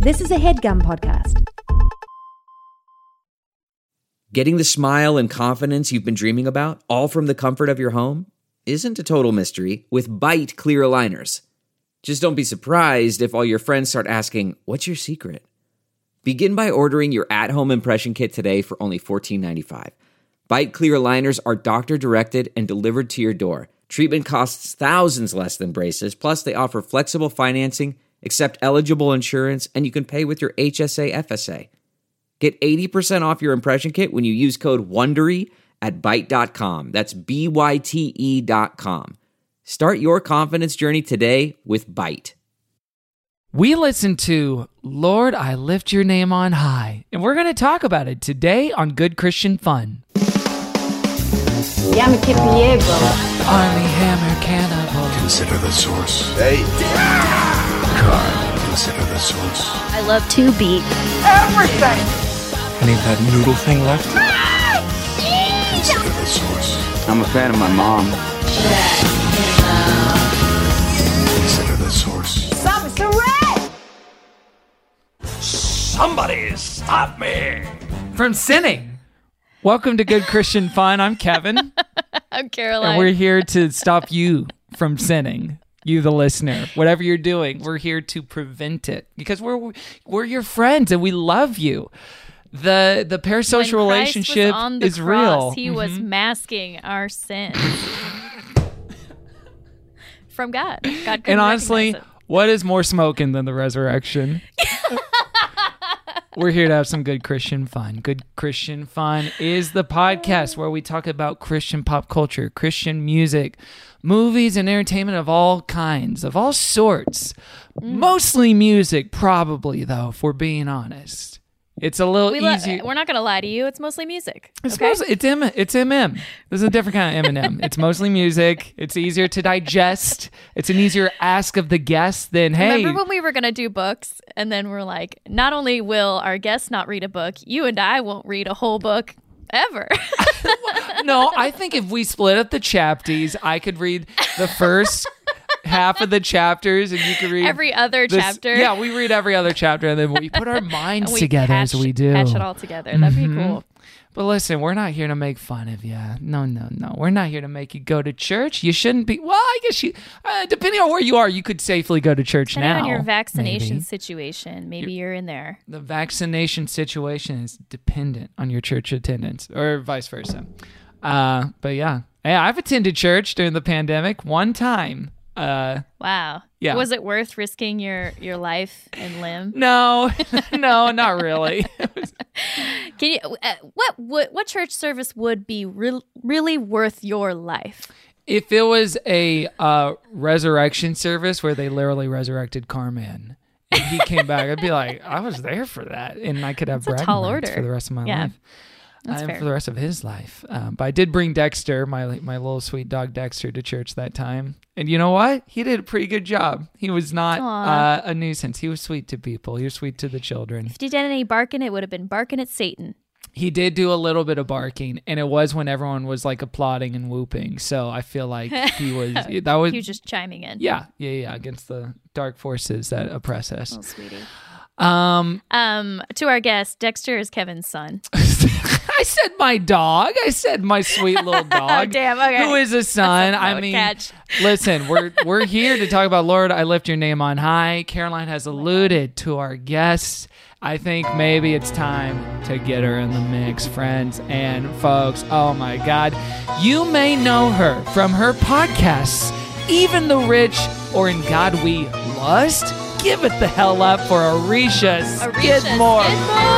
This is a HeadGum podcast. Getting the smile and confidence you've been dreaming about, all from the comfort of your home, isn't a total mystery with Byte clear aligners. Just don't be surprised if all your friends start asking, "What's your secret?" Begin by ordering your at-home impression kit today for only $14.95. Byte clear aligners are doctor-directed and delivered to your door. Treatment costs thousands less than braces, plus they offer flexible financing, accept eligible insurance, and you can pay with your HSA FSA. Get 80% off your impression kit when you use code WONDERY at Byte.com. That's BYTE.com. Start your confidence journey today with Byte. We listen to Lord, I Lift Your Name on High, and we're going to talk about it today on Good Christian Fun. Yama Kipiego. Army Hammer Cannibal. Consider the source. Hey. God, consider the source. I love to beat. Everything. Any of that noodle thing left? Consider the source. I'm a fan of my mom. Consider the source. Somebody stop me! From sinning. Welcome to Good Christian Fun. I'm Kevin. I'm Caroline. And we're here to stop you from sinning. You, the listener. Whatever you're doing, we're here to prevent it. Because we're your friends and we love you. The parasocial relationship on the is cross, real. He was masking our sins from God. God couldn't And honestly, recognize it. what is more smoking than the resurrection? We're here to have some good Christian fun. Good Christian Fun is the podcast where we talk about Christian pop culture, Christian music, movies, and entertainment of all kinds, of all sorts. Mostly music, probably, though, if we're being honest. It's a little easier. We're not going to lie to you. It's mostly music. It's okay? mostly, it's MM. This is a different kind of M&M. It's mostly music. It's easier to digest. It's an easier ask of the guest than, hey. Remember when we were going to do books and then we're like, not only will our guests not read a book, you and I won't read a whole book ever. No, I think if we split up the chapters, I could read the first half of the chapters and you could read every other chapter. Yeah, we read every other chapter and then we put our minds and we together as we do. Patch it all together. That'd be cool. But listen, we're not here to make fun of you. No. We're not here to make you go to church. You shouldn't be. Well, I guess you, depending on where you are, you could safely go to church Depending now. on your vaccination maybe. situation, maybe you're in there. The vaccination situation is dependent on your church attendance or vice versa. But yeah. Hey, I've attended church during the pandemic one time. Wow. Yeah. Was it worth risking your life and limb? No, not really. Can you? What church service would be really worth your life? If it was a resurrection service where they literally resurrected Carman and he came back, I'd be like, I was there for that, and I could have That's a bragging tall rights order. for the rest of my life. That's fair. For the rest of his life. But I did bring Dexter, my little sweet dog Dexter, to church that time. And you know what? He did a pretty good job. He was not a nuisance. He was sweet to people. He was sweet to the children. If you did any barking, it would have been barking at Satan. He did do a little bit of barking, and it was when everyone was like applauding and whooping. So I feel like he was He was just chiming in. Yeah, against the dark forces that oppress us. Oh, sweetie. To our guest, Dexter is Kevin's son. I said my dog. I said my sweet little dog. Oh, damn. Okay. Who is a son? I mean, listen, we're here to talk about Lord, I Lift Your Name on High. Caroline has alluded to our guest. I think maybe it's time to get her in the mix, friends and folks. Oh my God. You may know her from her podcasts, Even the Rich or In God We Lust. Give it the hell up for Arisha Skidmore.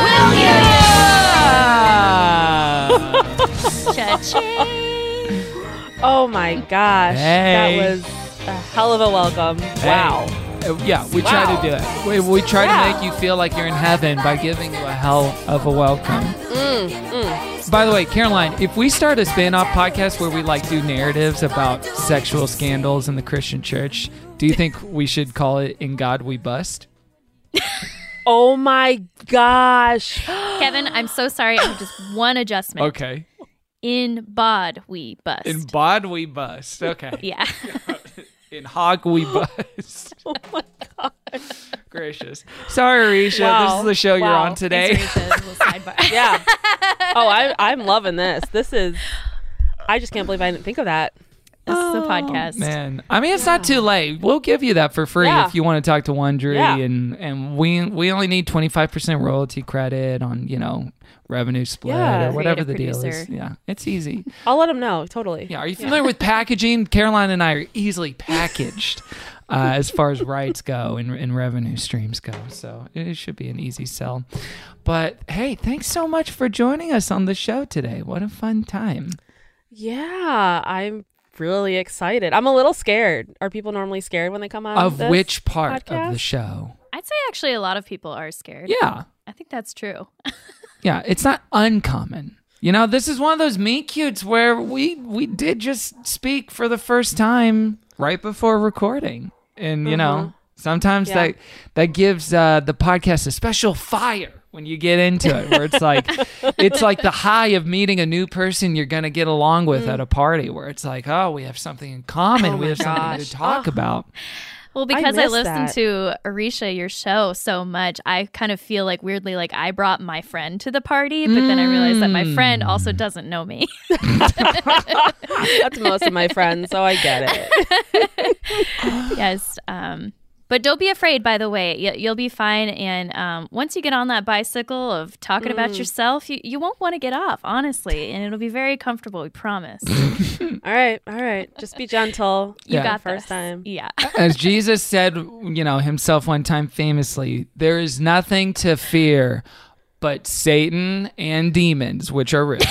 Cha-ching. Oh my gosh. Hey. That was a hell of a welcome. Wow. Yeah, we try to do it. We try to make you feel like you're in heaven by giving you a hell of a welcome. By the way, Caroline, if we start a spin-off podcast where we do narratives about sexual scandals in the Christian church, do you think we should call it In God We Bust? Oh my gosh. Kevin, I'm so sorry. I have just one adjustment. Okay. In bod we bust. In bod we bust. Okay. Yeah. In hog we bust. Oh my god. Gracious. Sorry, Risha. Wow. This is the show you're Wow. on today. Thanks, Risha. Little sidebar. Yeah. Oh, I'm loving this. This is. I just can't believe I didn't think of that. This is a podcast. Man, I mean, it's not too late. We'll give you that for free Yeah. if you want to talk to Wondery, Yeah. and we only need 25% royalty credit on revenue split Yeah. or whatever the Creative deal producer. is. Yeah, it's easy. I'll let them know. Totally. Yeah, are you familiar with packaging? Caroline and I are easily packaged as far as rights go and revenue streams go. So it should be an easy sell. But hey, thanks so much for joining us on the show today. What a fun time. Yeah, I'm really excited. I'm a little scared. Are people normally scared when they come on Of this which part podcast? of the show? I'd say actually a lot of people are scared. Yeah. I think that's true. Yeah, it's not uncommon. This is one of those meet cutes where we did just speak for the first time right before recording. And, sometimes Yeah. that gives the podcast a special fire when you get into it, where it's like the high of meeting a new person you're going to get along with at a party, where it's like, oh, we have something in common. Oh we my have something gosh. to talk about. Well, because I miss listened that. to Arisha, your show, so much, I kind of feel like weirdly like I brought my friend to the party, but then I realized that my friend also doesn't know me. That's most of my friends, so I get it. Yes. But don't be afraid, by the way. You'll be fine. And once you get on that bicycle of talking about yourself, you won't want to get off, honestly. And it'll be very comfortable, we promise. All right. Just be gentle. You Yeah. got First this. time. Yeah. As Jesus said, himself one time famously, there is nothing to fear but Satan and demons, which are real.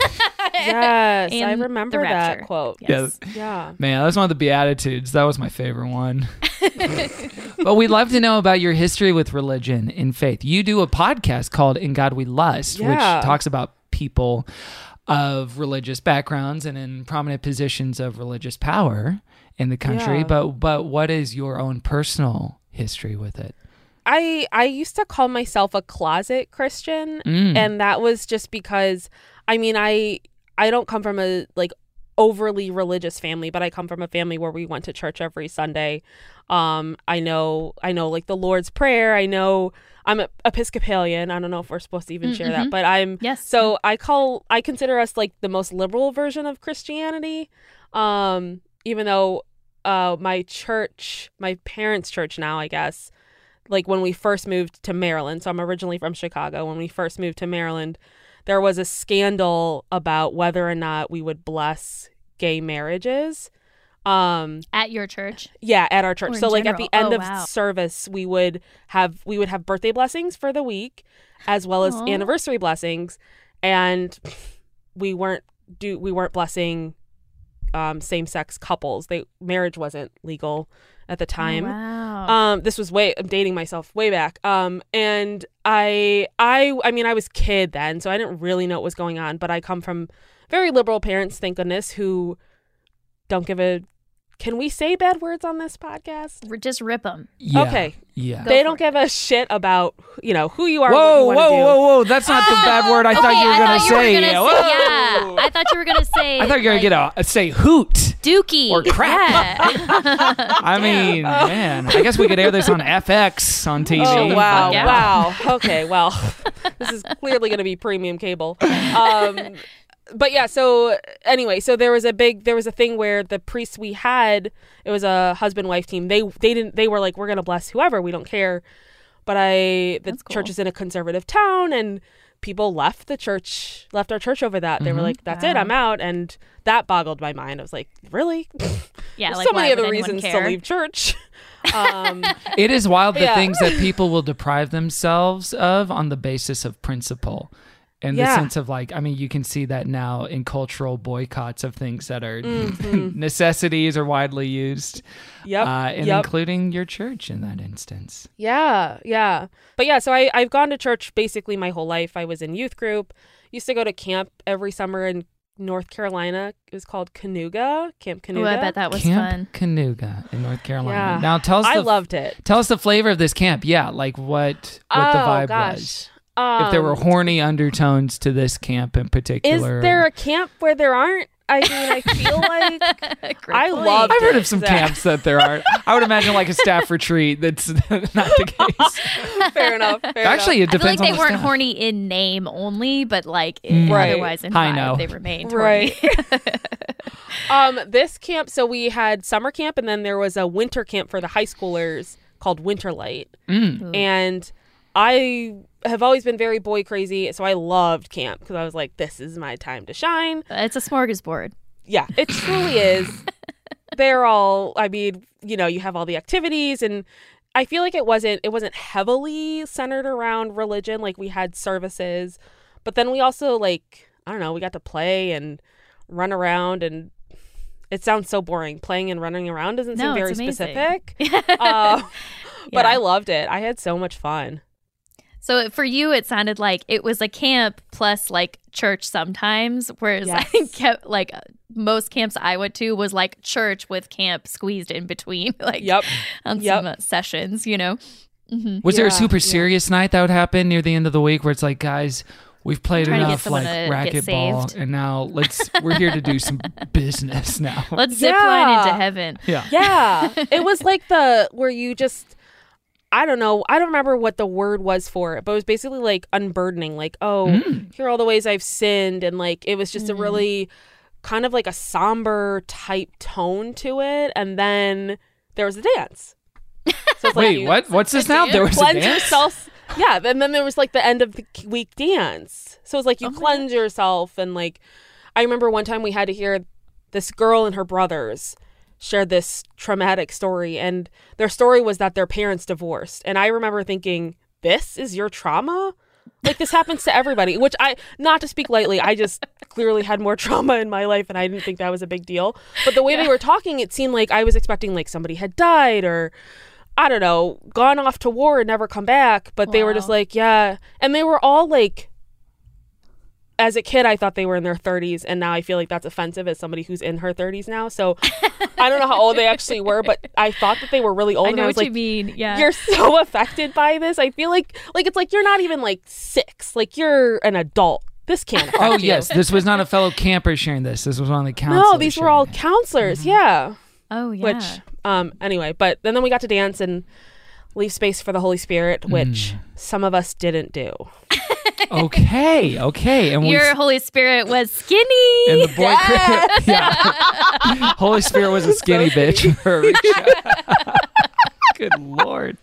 Yes, I And remember the that rapture. quote. Yes. Yeah. Man, that's one of the Beatitudes. That was my favorite one. But we'd love to know about your history with religion and faith. You do a podcast called In God We Lust, Yeah. which talks about people of religious backgrounds and in prominent positions of religious power in the country. Yeah. But what is your own personal history with it? I used to call myself a closet Christian, and that was just because, I don't come from a overly religious family, but I come from a family where we went to church every Sunday. I know like the Lord's Prayer. I know I'm Episcopalian. I don't know if we're supposed to even share that, but I'm Yes. So I consider us like the most liberal version of Christianity. Even though my parents' church now, I guess, like when we first moved to Maryland. So I'm originally from Chicago. When we first moved to Maryland, there was a scandal about whether or not we would bless gay marriages. At your church? Yeah, at our church. Or in So like at the general. end Oh, of wow. service, we would have birthday blessings for the week, as well as Aw. anniversary blessings, and we weren't blessing same-sex couples. Marriage wasn't legal at the time. Oh, wow. This was I'm dating myself way back. And I was kid then, so I didn't really know what was going on, but I come from very liberal parents, thank goodness, who don't give a, can we say bad words on this podcast? Just rip them. Yeah. Okay. Yeah. They for don't it. give a shit about, who you are. Whoa, what you wanna do. whoa. That's not the bad word I thought you were going to say. Yeah, Whoa. I thought you were going to say. I thought you were going to say hoot. Dookie. Or crap. Yeah. I mean, man, I guess we could air this on FX on TV. Oh, wow. Yeah. Wow. Okay, well, this is clearly going to be premium cable. But yeah, so anyway, so there was a thing where the priests we had, it was a husband-wife team. They were like, we're going to bless whoever, we don't care. But the That's cool. church is in a conservative town, and people left our church over that. They were like, that's it, Wow. I'm out. And that boggled my mind. I was like, really? Yeah, There's like so many why other would anyone reasons care? to leave church. It is wild the Yeah. things that people will deprive themselves of on the basis of principle. In the Yeah. sense of you can see that now in cultural boycotts of things that are Mm-hmm. necessities are widely used. Yep. And Yep. including your church in that instance. Yeah. But yeah, so I've gone to church basically my whole life. I was in youth group. Used to go to camp every summer in North Carolina. It was called Canuga, Camp Canuga. Oh, I bet that was Camp fun. Canuga in North Carolina. Yeah. Now tell us I loved it. Tell us the flavor of this camp. Yeah, like what the vibe was. If there were horny undertones to this camp in Is particular. there a camp where there aren't? I mean, I feel like Great I point. love. I've heard of some camps that there aren't. I would imagine like a staff retreat. That's not the case. Fair enough. Actually, it I feel depends like on they the weren't staff. horny in name only, but like Right. otherwise in I vibe, know. they remained Right. horny. This camp. So we had summer camp, and then there was a winter camp for the high schoolers called Winterlight. And I have always been very boy crazy, so I loved camp because I was like, this is my time to shine. It's a smorgasbord. Yeah, it truly is. They're all, I mean, you know, you have all the activities, and I feel like it wasn't heavily centered around religion. Like, we had services, but then we also, like, I don't know, we got to play and run around, and it sounds so boring. Playing and running around doesn't seem No, very it's amazing. specific. But Yeah. I loved it. I had so much fun. So for you, it sounded like it was a camp plus like church sometimes, whereas I think like most camps I went to was like church with camp squeezed in between, like on some sessions, you know. Was there a super serious night that would happen near the end of the week where it's like, guys, we've played Trying to get enough someone like to get racquetball, saved. and now we're here to do some business now. Let's zip line into heaven. Yeah. It was like where you just, I don't know. I don't remember what the word was for it, but it was basically like unburdening. Like, here are all the ways I've sinned. And like, it was just a really kind of like a somber type tone to it. And then there was a dance. So it's Wait, what? What's this now? There was a cleanse dance? yourself. Yeah. And then there was like the end of the week dance. So it's like you cleanse yourself. And like, I remember one time we had to hear this girl and her brothers shared this traumatic story, and their story was that their parents divorced. And I remember thinking, this is your trauma? Like, this happens to everybody, which not to speak lightly, I just clearly had more trauma in my life, and I didn't think that was a big deal. But the way they were talking, it seemed like I was expecting like somebody had died or, I don't know, gone off to war and never come back. But they were just like, yeah. And they were all like, as a kid, I thought they were in their 30s, and now I feel like that's offensive as somebody who's in her 30s now. So I don't know how old they actually were, but I thought that they were really old. I know and I was what like, you mean. Yeah. you're so affected by this. I feel like it's like you're not even like 6. Like, you're an adult. This can't affect Oh, you. yes. This was not a fellow camper sharing this. This was one of the counselors. No, these were all counselors. Yeah. Oh, yeah. Which, anyway, but then we got to dance and leave space for the Holy Spirit, which some of us didn't do. Okay. And Your Holy Spirit was skinny. and the boy yeah. Holy Spirit was a skinny bitch for Risha. Good Lord.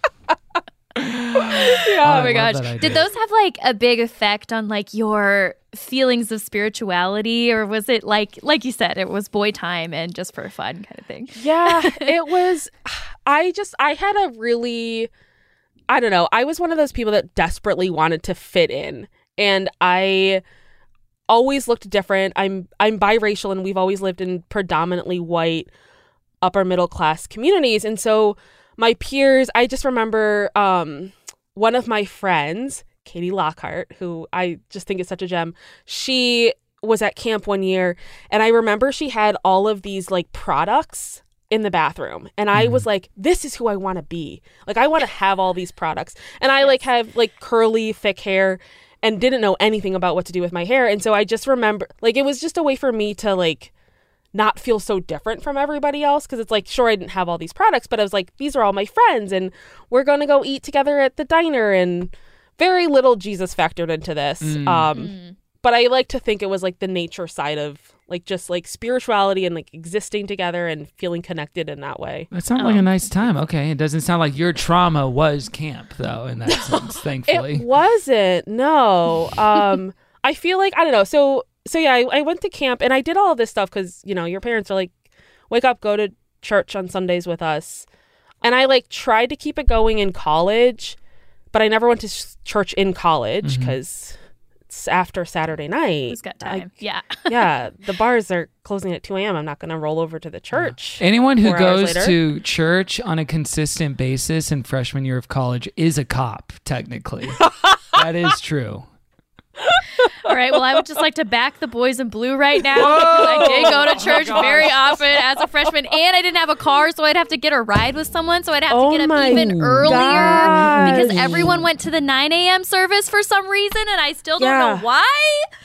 Oh my gosh. Did those have like a big effect on like your feelings of spirituality, or was it like you said, it was boy time and just for fun kind of thing? Yeah, it was. I had a really, I don't know. I was one of those people that desperately wanted to fit in, and I always looked different. I'm biracial, and we've always lived in predominantly white, upper middle class communities, and so my peers. I just remember one of my friends, Katie Lockhart, who I just think is such a gem. She was at camp one year, and I remember she had all of these like products in the bathroom, and I was like, this is who I want to be. Like, I want to have all these products, and I like have like curly thick hair and didn't know anything about what to do with my hair. And so I just remember, like, it was just a way for me to like not feel so different from everybody else, because it's like, sure, I didn't have all these products, but I was like, these are all my friends, and we're gonna go eat together at the diner, and very little Jesus factored into this. But I like to think it was like the nature side of like just like spirituality and like existing together and feeling connected in that way. That sounded like a nice time. Okay. It doesn't sound like your trauma was camp, though, in that sense, thankfully. It wasn't. No. I feel like, I don't know. So yeah, I went to camp, and I did all of this stuff because, you know, your parents are like, wake up, go to church on Sundays with us. And I like tried to keep it going in college, but I never went to church in college because it's after Saturday night. Who's got time? Yeah, the bars are closing at 2 a.m. I'm not going to roll over to the church. Anyone who 4 hours goes later. to church on a consistent basis in freshman year of college is a cop, technically. That is true. All right. Well, I would just like to back the boys in blue right now, because I did go to church very often as a freshman, and I didn't have a car, so I'd have to get a ride with someone. So I'd have to get up even earlier because everyone went to the 9 a.m. service for some reason, and I still don't know why.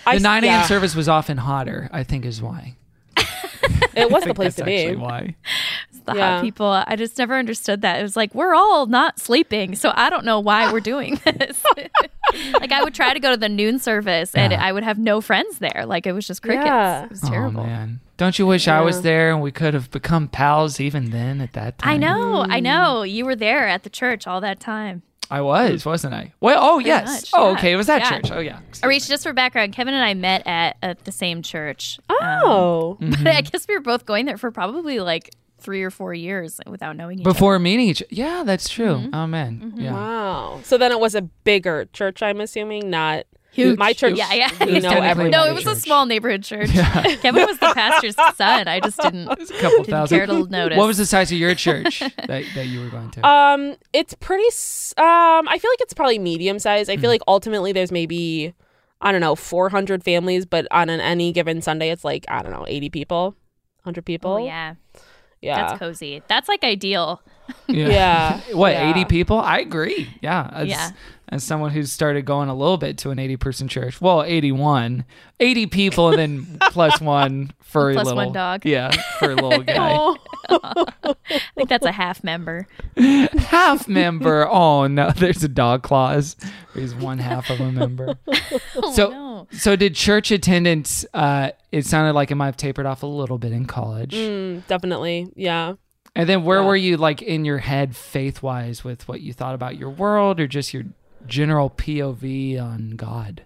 The 9 a.m. service was often hotter, I think is why. It was the place to be. Actually why. The hot people. I just never understood that. It was like, we're all not sleeping, so I don't know why we're doing this. Like, I would try to go to the noon service, and I would have no friends there. Like, it was just crickets. Yeah. It was terrible. Oh, man. Don't you wish I was there and we could have become pals even then at that time? I know. You were there at the church all that time. I was, wasn't I? Well, oh, yes. much, Oh, yeah. okay. It was that Yeah. church. Oh, yeah. Arish, just for background, Kevin and I met at the same church. Oh. But I guess we were both going there for probably like 3 or 4 years without knowing each Before other. meeting each other. Yeah, that's true. Oh, man. Yeah. Wow. So then it was a bigger church, I'm assuming, not Huge. my church. Yeah, yeah. We know technically everybody. No, it was a small neighborhood church. Kevin was the pastor's son. I just didn't A couple thousand. care to notice. What was the size of your church that you were going to? It's pretty. I feel like it's probably medium size. I feel like ultimately there's maybe, I don't know, 400 families, but on any given Sunday, it's like, I don't know, 80 people, 100 people. Oh, yeah. Yeah. That's cozy. That's like ideal. Yeah. What, Yeah. 80 people? I agree. Yeah. Yeah. As someone who's started going a little bit to an 80-person church. Well, 81. 80 people and then plus one furry Plus little. one dog. Yeah, for a little guy. Oh. I think that's a half member. Half member. Oh, no. There's a dog clause. He's one half of a member. No. So did church attendance, it sounded like it might have tapered off a little bit in college. Definitely. Yeah. And then where were you like in your head faith-wise with what you thought about your world or just your general POV on God?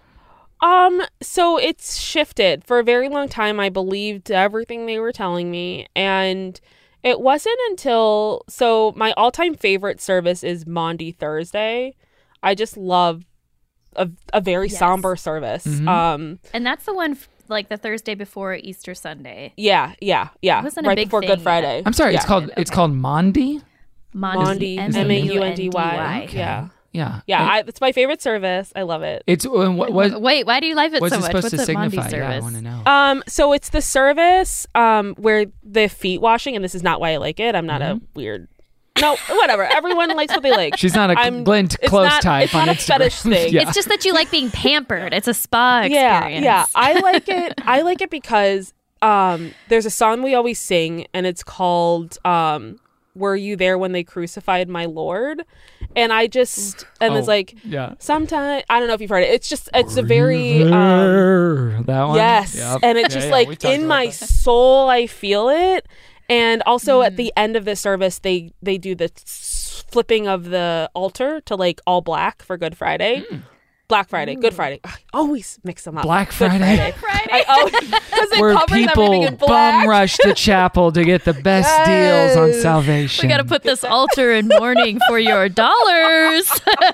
So it's shifted. For a very long time, I believed everything they were telling me. And it wasn't until, so my all-time favorite service is Maundy Thursday. I just love a very somber service. And that's the one like the Thursday before Easter Sunday. Yeah. wasn't a Right big before thing. Good Friday. I'm sorry, Yeah. it's called Maundy? Maundy. Maundy. Okay. Yeah. Yeah. It's my favorite service. I love it. It's what Wait, why do you love it what's so it much? supposed What's to a signify? Maundy Yeah, I service? want to know. So it's the service where the feet washing, and this is not why I like it. I'm not a weird. No, whatever. Everyone likes what they like. She's not a I'm- Blend it's close not- type it's on not a Instagram. fetish thing. Yeah. It's just that you like being pampered. It's a spa experience. Yeah. I like it. I like it because there's a song we always sing, and it's called "Were You There When They Crucified My Lord?" And I just it's like yeah. sometimes I don't know if you've heard it. It's a very that one. yes, Yep. and it's Yeah, just yeah, we like talked in about my that. soul I feel it. And also at the end of the service they do the flipping of the altar to like all black for Good Friday. Black Friday, Good Friday. I always mix them up. Black Good Friday. I always, 'cause it Where covers everything people in black. bum rush to chapel to get the best deals on Yes. salvation. We got to put this altar in mourning for your dollars.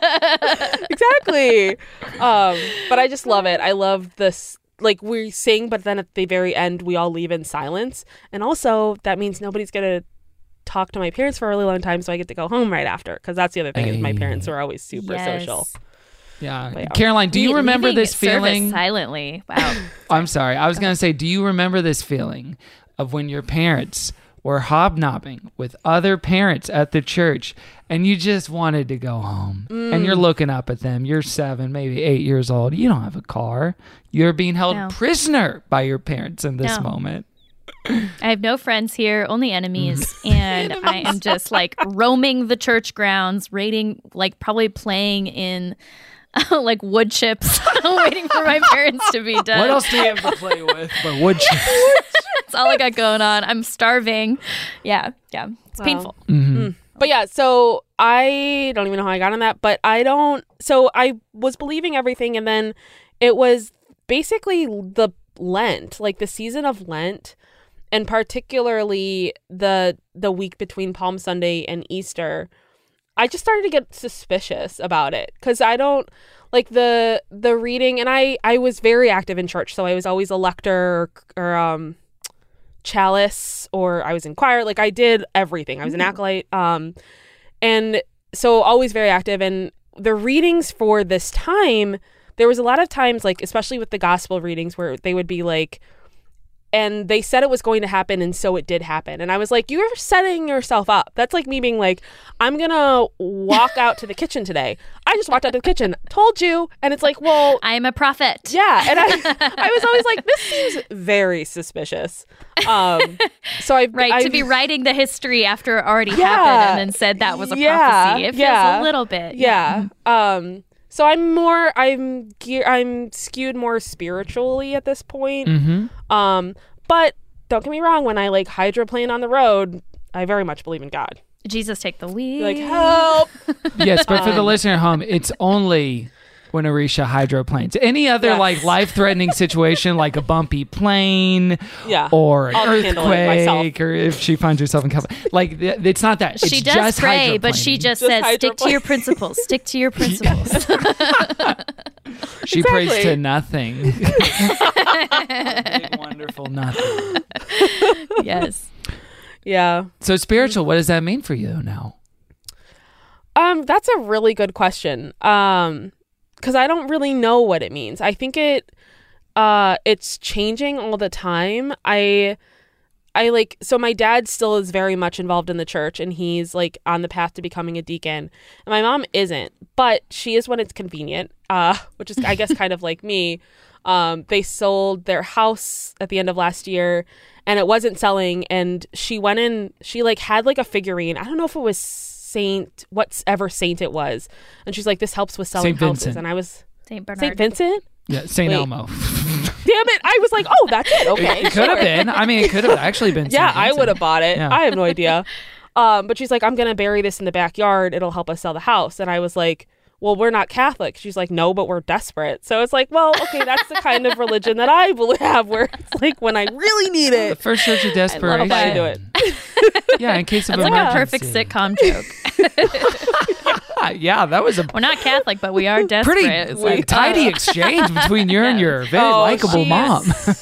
Exactly. But I just love it. I love this. Like we sing, but then at the very end, we all leave in silence. And also, that means nobody's gonna talk to my parents for a really long time, so I get to go home right after. Because that's the other thing is my parents are always super social. Yeah. But yeah. Caroline, do you remember Leaving this feeling? service silently. Wow. I'm sorry. I was going to say, do you remember this feeling of when your parents were hobnobbing with other parents at the church and you just wanted to go home and you're looking up at them. You're 7, maybe 8 years old. You don't have a car. You're being held No. prisoner by your parents in this No. moment. I have no friends here, only enemies, and I am just like roaming the church grounds, raiding, like probably playing in like wood chips, waiting for my parents to be done. What else do you have to play with but wood chips? That's all I got going on. I'm starving. Yeah, it's Wow. painful. But yeah, so I don't even know how I got on that, but I was believing everything, and then it was basically the Lent, like the season of Lent, and particularly the week between Palm Sunday and Easter. I just started to get suspicious about it because I don't like the reading, and I was very active in church, so I was always a lector or chalice, or I was in choir. Like I did everything. I was an acolyte, and so always very active. And the readings for this time, there was a lot of times, like especially with the gospel readings, where they would be like, and they said it was going to happen, and so it did happen. And I was like, you're setting yourself up. That's like me being like, I'm going to walk out to the kitchen today. I just walked out of the kitchen. Told you. And it's like, well, I am a prophet. yeah. And I was always like, this seems very suspicious. So to be writing the history after it already happened and then said that was a prophecy. It feels a little bit. Yeah. So I'm skewed more spiritually at this point. Mm-hmm. But don't get me wrong, when I like hydroplane on the road, I very much believe in God. Jesus, take the lead. Like, help. Yes, but for the listener at home, it's only when Arisha hydroplanes. Any other like life-threatening situation, like a bumpy plane, or an earthquake, or if she finds herself in California, like it's not that. It's she does just pray, but she just says, "Stick to your principles. Stick to your principles." She prays to nothing. Big, wonderful nothing. Yes. Yeah. So spiritual, what does that mean for you now? That's a really good question. Because I don't really know what it means. I think it's changing all the time. So my dad still is very much involved in the church, and he's like on the path to becoming a deacon. And my mom isn't, but she is when it's convenient, which is, I guess, kind of like me. They sold their house at the end of last year, and it wasn't selling. And she went in, she like had like a figurine. I don't know if it was whatever saint it was. And she's like, this helps with selling houses. And I was Saint Bernard. Saint Vincent? Yeah, Saint Elmo. Damn it. I was like, oh, that's it. Okay. It could have been. I mean, it could have actually been. Yeah, I would have bought it. Yeah. I have no idea. But she's like, I'm going to bury this in the backyard. It'll help us sell the house. And I was like, well, we're not Catholic. She's like, no, but we're desperate. So it's like, well, okay, that's the kind of religion that I have, where it's like when I really need it. The first church of desperation. I do it. Yeah, in case of That's emergency. like a perfect sitcom joke. Yeah, that was a We're not Catholic, but we are desperate. pretty It's like, tidy exchange between you and your very likable mom.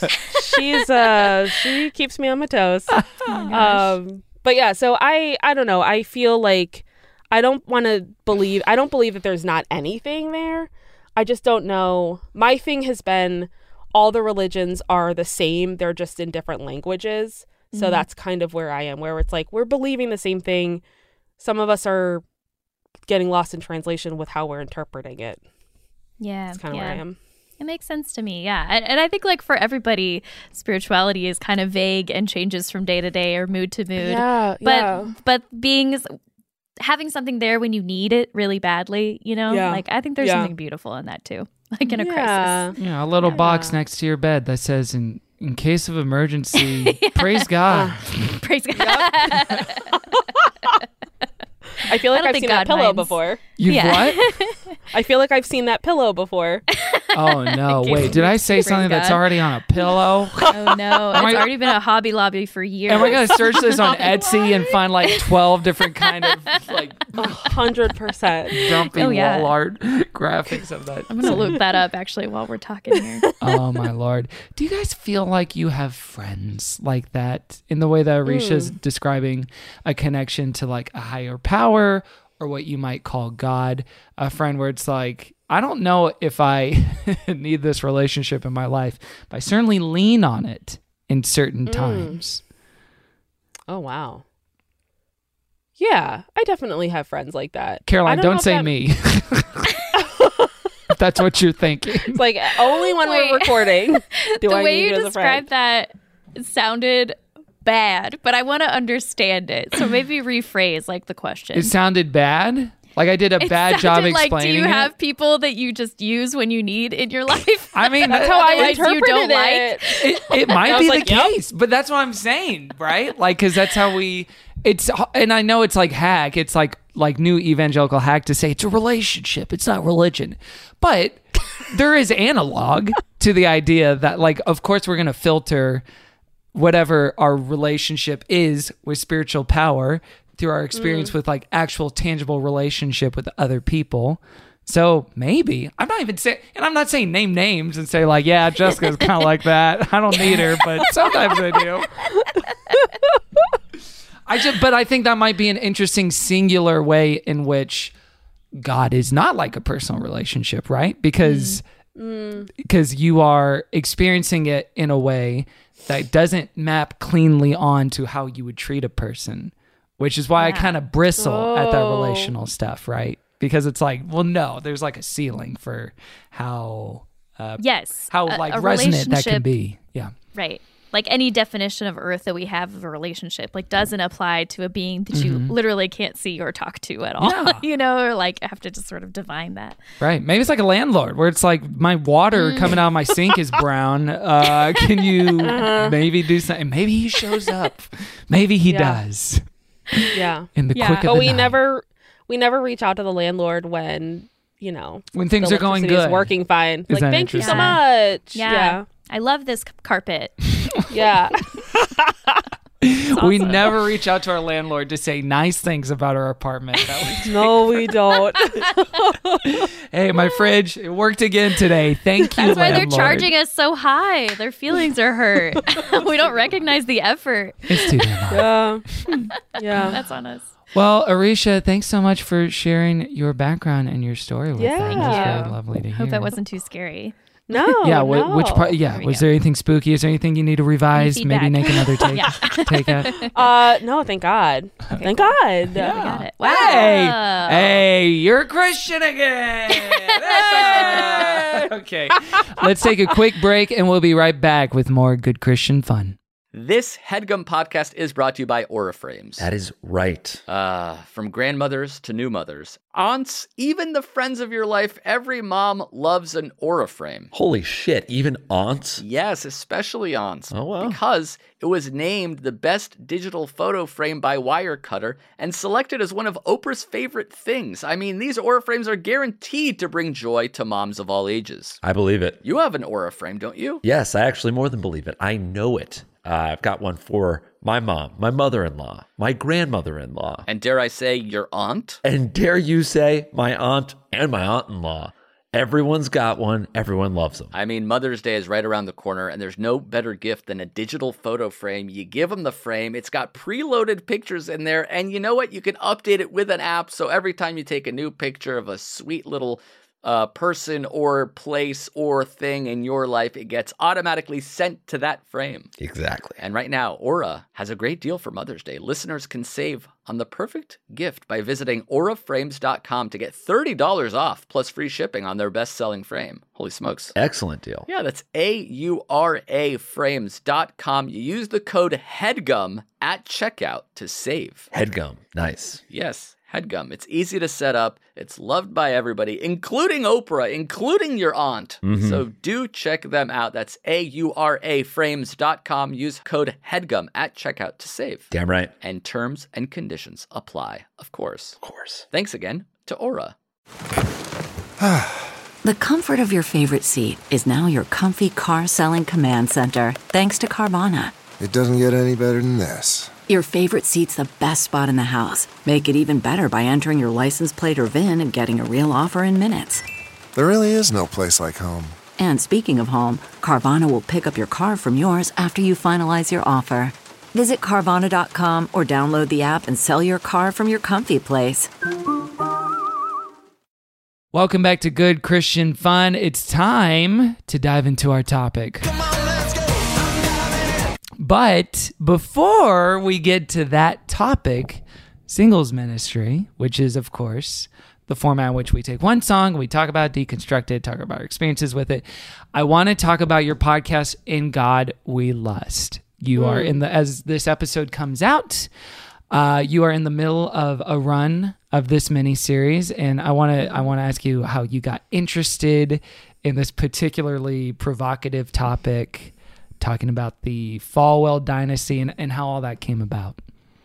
She keeps me on my toes. But yeah, so I don't know. I feel like I don't believe that there's not anything there. I just don't know. My thing has been all the religions are the same. They're just in different languages. So that's kind of where I am, where it's like we're believing the same thing. Some of us are getting lost in translation with how we're interpreting it. Yeah. That's kind of where I am. It makes sense to me, yeah. And I think like for everybody, spirituality is kind of vague and changes from day to day or mood to mood. Yeah, but having something there when you need it really badly, you know? Yeah. Like I think there's something beautiful in that too. Like in a crisis. Yeah, a little box next to your bed that says in case of emergency, praise God. Praise God. I feel like I've seen that pillow before. You've what? I feel like I've seen that pillow before. Oh, no. Wait, did I say something that's already on a pillow? Oh, no. It's already been a Hobby Lobby for years. Am I going to search this on Etsy and find like 12 different kind of like 100% dumpy wall art graphics of that? I'm going to look that up actually while we're talking here. Oh, my Lord. Do you guys feel like you have friends like that in the way that Arisha's describing a connection to like a higher power or what you might call God? A friend where it's like, I don't know if I need this relationship in my life, but I certainly lean on it in certain times. Oh, wow. Yeah, I definitely have friends like that. Caroline, don't say me. If that's what you're thinking. It's like only when we're recording do I need you as a friend. The way you described that sounded bad, but I want to understand it. So maybe rephrase like the question. It sounded bad? Like I did a bad job explaining like, do you it? have people that you just use when you need in your life? I mean, that's how I interpreted you don't it. It might be like, the case, but that's what I'm saying, right? Like, because that's how and I know it's like hack. It's like new evangelical hack to say it's a relationship. It's not religion. But there is analog to the idea that like, of course we're going to filter whatever our relationship is with spiritual power through our experience with like actual tangible relationship with other people. So maybe I'm not saying name names and say like, yeah, Jessica's kind of like that. I don't need her, but sometimes I do. But I think that might be an interesting singular way in which God is not like a personal relationship, right? Because you are experiencing it in a way that doesn't map cleanly onto how you would treat a person. Which is why I kind of bristle at that relational stuff, right? because it's like, well, no, there's like a ceiling for how yes, how a like resonant that can relationship- be. Yeah. Right. Like any definition of earth that we have of a relationship, like doesn't apply to a being that you literally can't see or talk to at all, Yeah. or like have to just sort of divine that. Right. Maybe it's like a landlord where it's like my water coming out of my sink is brown. Can you maybe do something? Maybe he shows up. Maybe he does. Yeah. In the Yeah. quick of But the we night. never reach out to the landlord when, When things the are going electricity is good. working fine. Is that Thank you so interesting? much. Yeah. I love this carpet. Yeah. We never reach out to our landlord to say nice things about our apartment. No, we don't. Hey, my fridge, it worked again today. Thank you, That's why they're landlord. charging us so high. Their feelings are hurt. We don't recognize the effort. It's too damn high. Yeah. That's on us. Well, Arisha, thanks so much for sharing your background and your story with us. It was Yeah. very lovely to hear. Hope that wasn't too scary. No. Yeah, no. which part? Yeah, There we was go. there anything spooky? Is there anything you need to revise? Any Maybe feedback? make another take. Yeah. Take out. No, thank God. Thank God. We got it. Wow. Hey, you're a Christian again. Hey! Okay, let's take a quick break and we'll be right back with more good Christian fun. This HeadGum podcast is brought to you by Aura Frames. That is right. From grandmothers to new mothers, aunts, even the friends of your life, every mom loves an Aura Frame. Holy shit, even aunts? Yes, especially aunts. Oh, wow. Because it was named the best digital photo frame by Wirecutter and selected as one of Oprah's favorite things. I mean, these Aura Frames are guaranteed to bring joy to moms of all ages. I believe it. You have an Aura Frame, don't you? Yes, I actually more than believe it. I know it. I've got one for my mom, my mother-in-law, my grandmother-in-law, And dare I say, your aunt? and dare you say my aunt and my aunt-in-law. Everyone's got one. Everyone loves them. I mean, Mother's Day is right around the corner, and there's no better gift than a digital photo frame. You give them the frame, it's got preloaded pictures in there, and you know what? You can update it with an app, so every time you take a new picture of a sweet little person or place or thing in your life, it gets automatically sent to that frame. Exactly. And right now, Aura has a great deal for Mother's Day. Listeners can save on the perfect gift by visiting auraframes.com to get $30 off plus free shipping on their best-selling frame. Holy smokes. Excellent deal. Yeah, that's auraframes.com. You use the code HEADGUM at checkout to save. Headgum. Nice. Yes, HEADGUM. It's easy to set up. It's loved by everybody, including Oprah, including your aunt. So do check them out. That's auraframes.com. Use code HEADGUM at checkout to save. Damn right. And terms and conditions apply, of course. Of course. Thanks again to Aura. The comfort of your favorite seat is now your comfy car selling command center, thanks to Carvana. It doesn't get any better than this. Your favorite seat's the best spot in the house. Make it even better by entering your license plate or VIN and getting a real offer in minutes. There really is no place like home. And speaking of home, Carvana will pick up your car from yours after you finalize your offer. Visit Carvana.com or download the app and sell your car from your comfy place. Welcome back to Good Christian Fun. It's time to dive into our topic. But before we get to that topic, singles ministry, which is, of course, the format in which we take one song, we talk about it, deconstruct it, talk about our experiences with it. I want to talk about your podcast, In God We Lust. You are as this episode comes out, you are in the middle of a run of this mini series, and I want to ask you how you got interested in this particularly provocative topic, talking about the Falwell dynasty and how all that came about.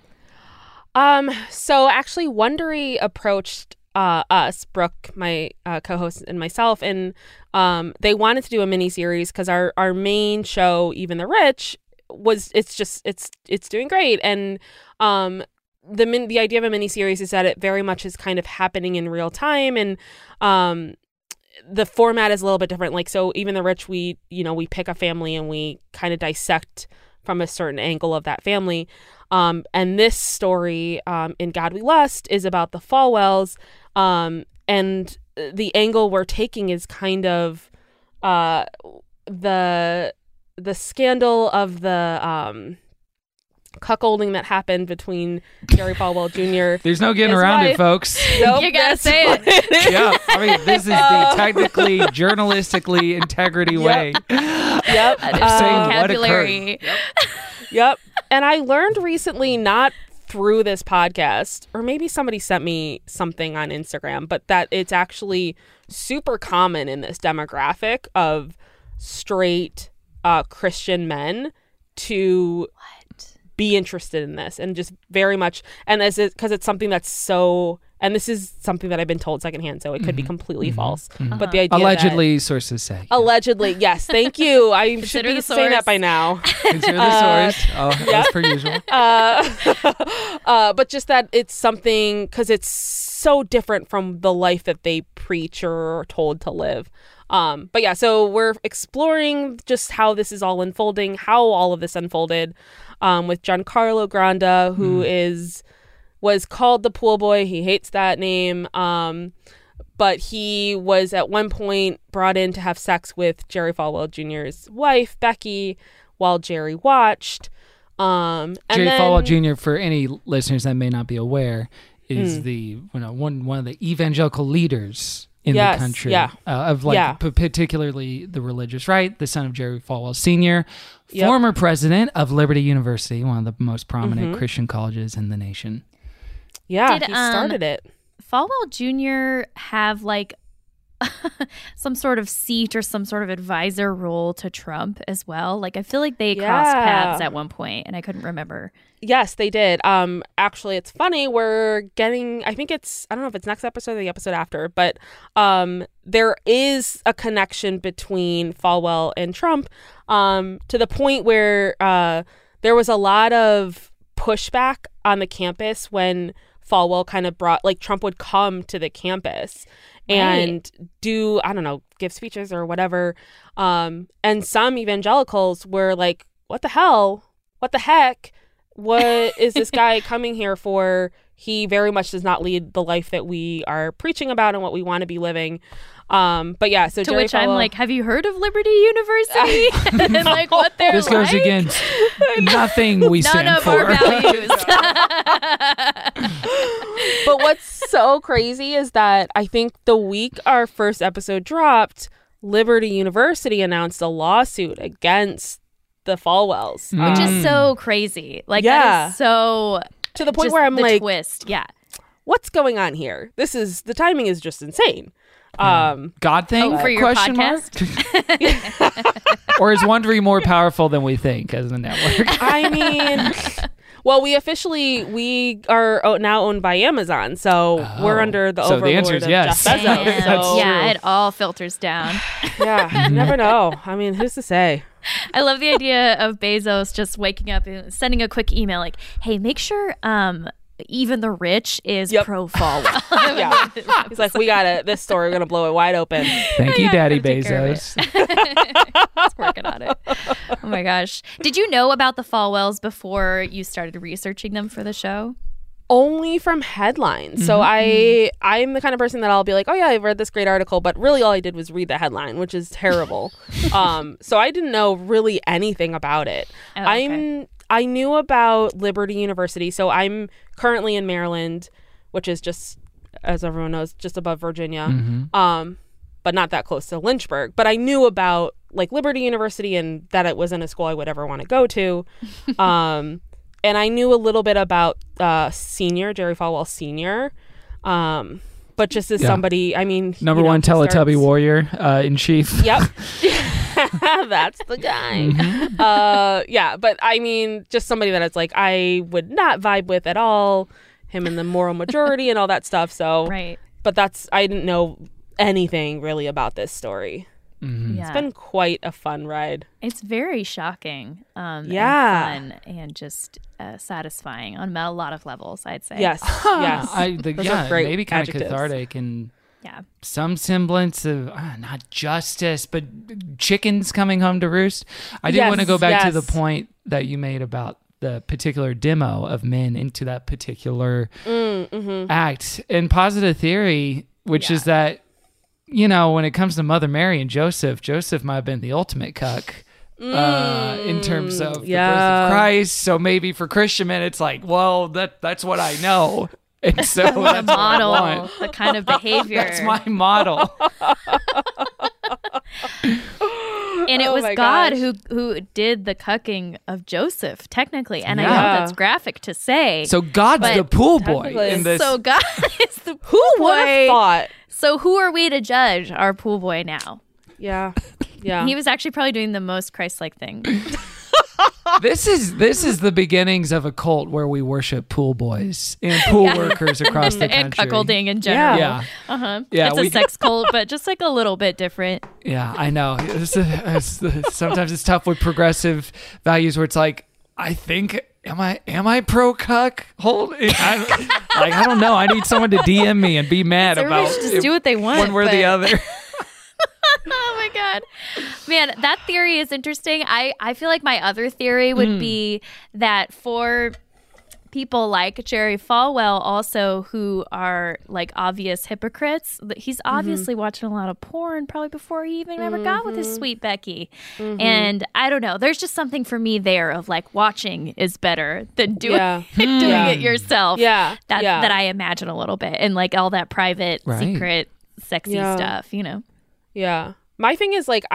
So actually Wondery approached us, Brooke, my co-host, and myself, and they wanted to do a mini series because our main show, Even the Rich, it's doing great, and the idea of a mini series is that it very much is kind of happening in real time, and the format is a little bit different. Like, so Even the Rich, we pick a family and we kind of dissect from a certain angle of that family. And this story, In God We Lust, is about the Falwells. And the angle we're taking is kind of the scandal of the cuckolding that happened between Jerry Falwell Jr. There's no getting his around wife. it, folks. Nope, You gotta that's say what it. Yeah, I mean, this is the technically, journalistically integrity way. Yep. Saying what Vocabulary. Yep. And I learned recently, not through this podcast, or maybe somebody sent me something on Instagram, but that it's actually super common in this demographic of straight Christian men to be interested in this, and just very much, and as because it's something that's so, and this is something that I've been told secondhand, so it could be completely false, but the idea Allegedly, sources say. allegedly, yes, thank you. I should Consider be the saying that source. by now. Consider the source. As per usual. But just that it's something, because it's so different from the life that they preach or are told to live. But yeah, so we're exploring just how this is all unfolding, how all of this unfolded, with Giancarlo Granda, who was called the pool boy. He hates that name. But he was at one point brought in to have sex with Jerry Falwell Jr.'s wife, Becky, while Jerry watched. Jerry Falwell Jr., for any listeners that may not be aware, is the one of the evangelical leaders in the country, of particularly the religious right, the son of Jerry Falwell Sr., former president of Liberty University, one of the most prominent Christian colleges in the nation. Yeah, Did, he started it. Falwell Jr. have like some sort of seat or some sort of advisor role to Trump as well? Like, I feel like they crossed paths at one point, and I couldn't remember. Yes, they did. Actually, it's funny. We're getting, I don't know if it's next episode or the episode after, but there is a connection between Falwell and Trump, to the point where there was a lot of pushback on the campus when Falwell kind of brought, like, Trump would come to the campus and do, I don't know, give speeches or whatever. And some evangelicals were like, what the hell? What the heck? What is this guy coming here for? He very much does not lead the life that we are preaching about and what we want to be living. But yeah, so to Jerry which Falwell, I'm like, have you heard of Liberty University? And like what they're This like? goes against nothing we None stand of for. our values. But what's so crazy is that I think the week our first episode dropped, Liberty University announced a lawsuit against the Falwells. Which is so crazy. Like, that is so, to the point just where I'm the like, twist. Yeah. what's going on here? The timing is just insane. God thing? For your Question podcast? mark? Or is Wondery more powerful than we think as a network? I mean, well, we are now owned by Amazon, so we're under the So the overlord answer is of yes. Jeff Bezos. Damn. So, Yeah, it all filters down. yeah, you never know. I mean, who's to say? I love the idea of Bezos just waking up and sending a quick email like, hey, make sure even the rich is pro Falwell. Yeah. He's like, we got it. This story, we're going to blow it wide open. Thank you, Daddy Take care of Bezos. It's working on it. Oh my gosh. Did you know about the Falwells before you started researching them for the show? Only from headlines. So I'm the kind of person that I'll be like, oh yeah, I read this great article, but really all I did was read the headline, which is terrible. So I didn't know really anything about it. Oh, okay. I knew about Liberty University. So I'm currently in Maryland, which is just, as everyone knows, just above Virginia, but not that close to Lynchburg. But I knew about like Liberty University and that it wasn't a school I would ever want to go to. And I knew a little bit about Jerry Falwell Sr., but just as somebody, I mean... Number one Teletubby warrior in chief. Yep. That's the guy. Yeah, but I mean, just somebody that it's like I would not vibe with at all, him and the moral majority and all that stuff. So, right. But I didn't know anything really about this story. Yeah. It's been quite a fun ride. It's very shocking and fun and just satisfying on a lot of levels, I'd say. Yes, yes. Those are great maybe kind adjectives. of cathartic and some semblance of not justice, but chickens coming home to roost. I do want to go back to the point that you made about the particular demo of men into that particular act. And positive theory, which is that, you know, when it comes to Mother Mary and Joseph might have been the ultimate cuck. in terms of the birth of Christ. So maybe for Christian men, it's like, well, that's what I know. And so that's the model, the kind of behavior. That's my model. And it was God who did the cucking of Joseph, technically. And I know that's graphic to say. So God's the pool boy in this. So God is the pool boy. Who would have thought? So who are we to judge our pool boy now? Yeah. Yeah. He was actually probably doing the most Christ-like thing. This is the beginnings of a cult where we worship pool boys and pool workers across the country. And cuckolding in general. Yeah. It's a sex cult, but just like a little bit different. Yeah, I know. Sometimes it's tough with progressive values where it's like, I think, am I pro cuck? I don't know. I need someone to DM me and be mad Everybody about should just do what they want. one way or the other. Oh my God. Man, that theory is interesting. I feel like my other theory would be that for people like Jerry Falwell also who are like obvious hypocrites, he's obviously watching a lot of porn probably before he even ever got with his sweet Becky. And I don't know. There's just something for me there of like watching is better than doing it yourself. Yeah. That I imagine a little bit. And like all that private, secret, sexy stuff, you know? Yeah. My thing is like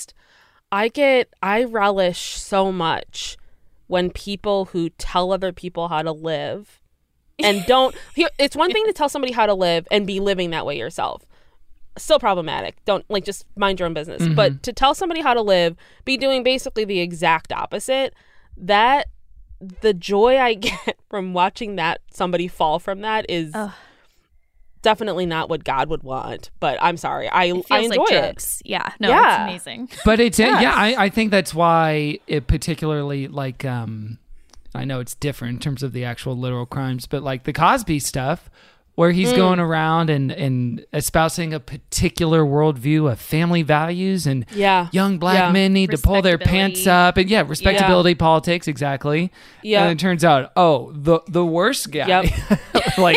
I relish so much when people who tell other people how to live and don't it's one thing to tell somebody how to live and be living that way yourself. Still problematic. Don't like just mind your own business. But to tell somebody how to live, be doing basically the exact opposite, that the joy I get from watching that somebody fall from that is definitely not what God would want, but I'm sorry. I enjoy like it. jokes. Yeah. No, it's amazing. But it's I think that's why it particularly like I know it's different in terms of the actual literal crimes, but like the Cosby stuff where he's going around and espousing a particular worldview of family values and young black men need to pull their pants up and respectability politics, exactly. And it turns out, the worst guy, like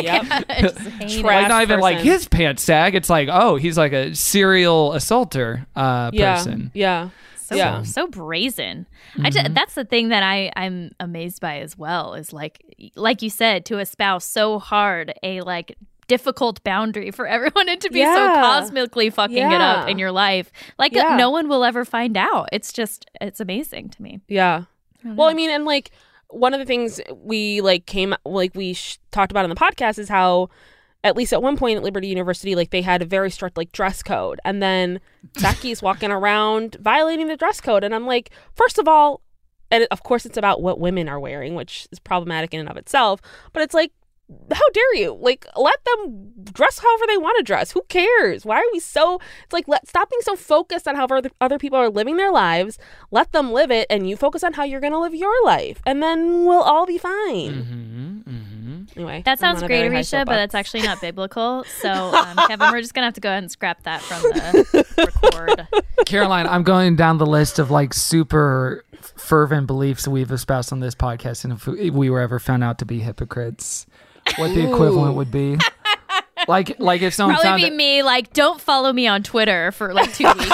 not even like his pants sag. It's like, he's like a serial assaulter person. So brazen. That's the thing that I'm amazed by as well is like you said, to espouse so hard a like difficult boundary for everyone and to be so cosmically fucking it up in your life. Like no one will ever find out. It's amazing to me. Yeah. Well, I mean, and like one of the things we talked about on the podcast is how at least at one point at Liberty University, like they had a very strict like dress code, and then Becky's walking around violating the dress code, and I'm like, first of all, and of course it's about what women are wearing, which is problematic in and of itself, but it's like, how dare you? Like, let them dress however they want to dress. Who cares? Why are we so? It's like stop being so focused on how other people are living their lives. Let them live it, and you focus on how you're going to live your life, and then we'll all be fine. Anyway, that sounds great, Arisha, but that's actually not biblical. So, Kevin, we're just gonna have to go ahead and scrap that from the record. Caroline, I'm going down the list of like super fervent beliefs we've espoused on this podcast, and if we were ever found out to be hypocrites, what the equivalent would be. Like if someone probably be me, like, don't follow me on Twitter for like 2 weeks.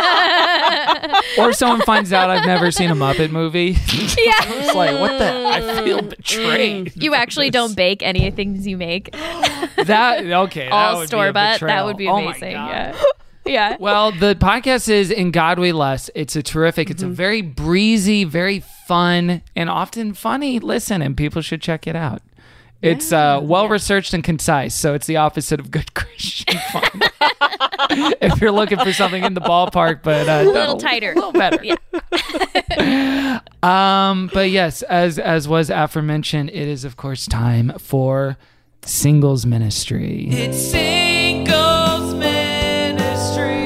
Or if someone finds out I've never seen a Muppet movie. It's like, what the? I feel betrayed. You actually don't bake any of the things you make. All store-bought. That would be amazing. Yeah. Well, the podcast is In God We Lust. It's a terrific, it's a very breezy, very fun, and often funny listen, and people should check it out. It's well-researched and concise, so it's the opposite of good Christian fun. If you're looking for something in the ballpark, but a little tighter. A little better. Yeah. But yes, as was aforementioned, it is, of course, time for Singles Ministry. It's Singles Ministry.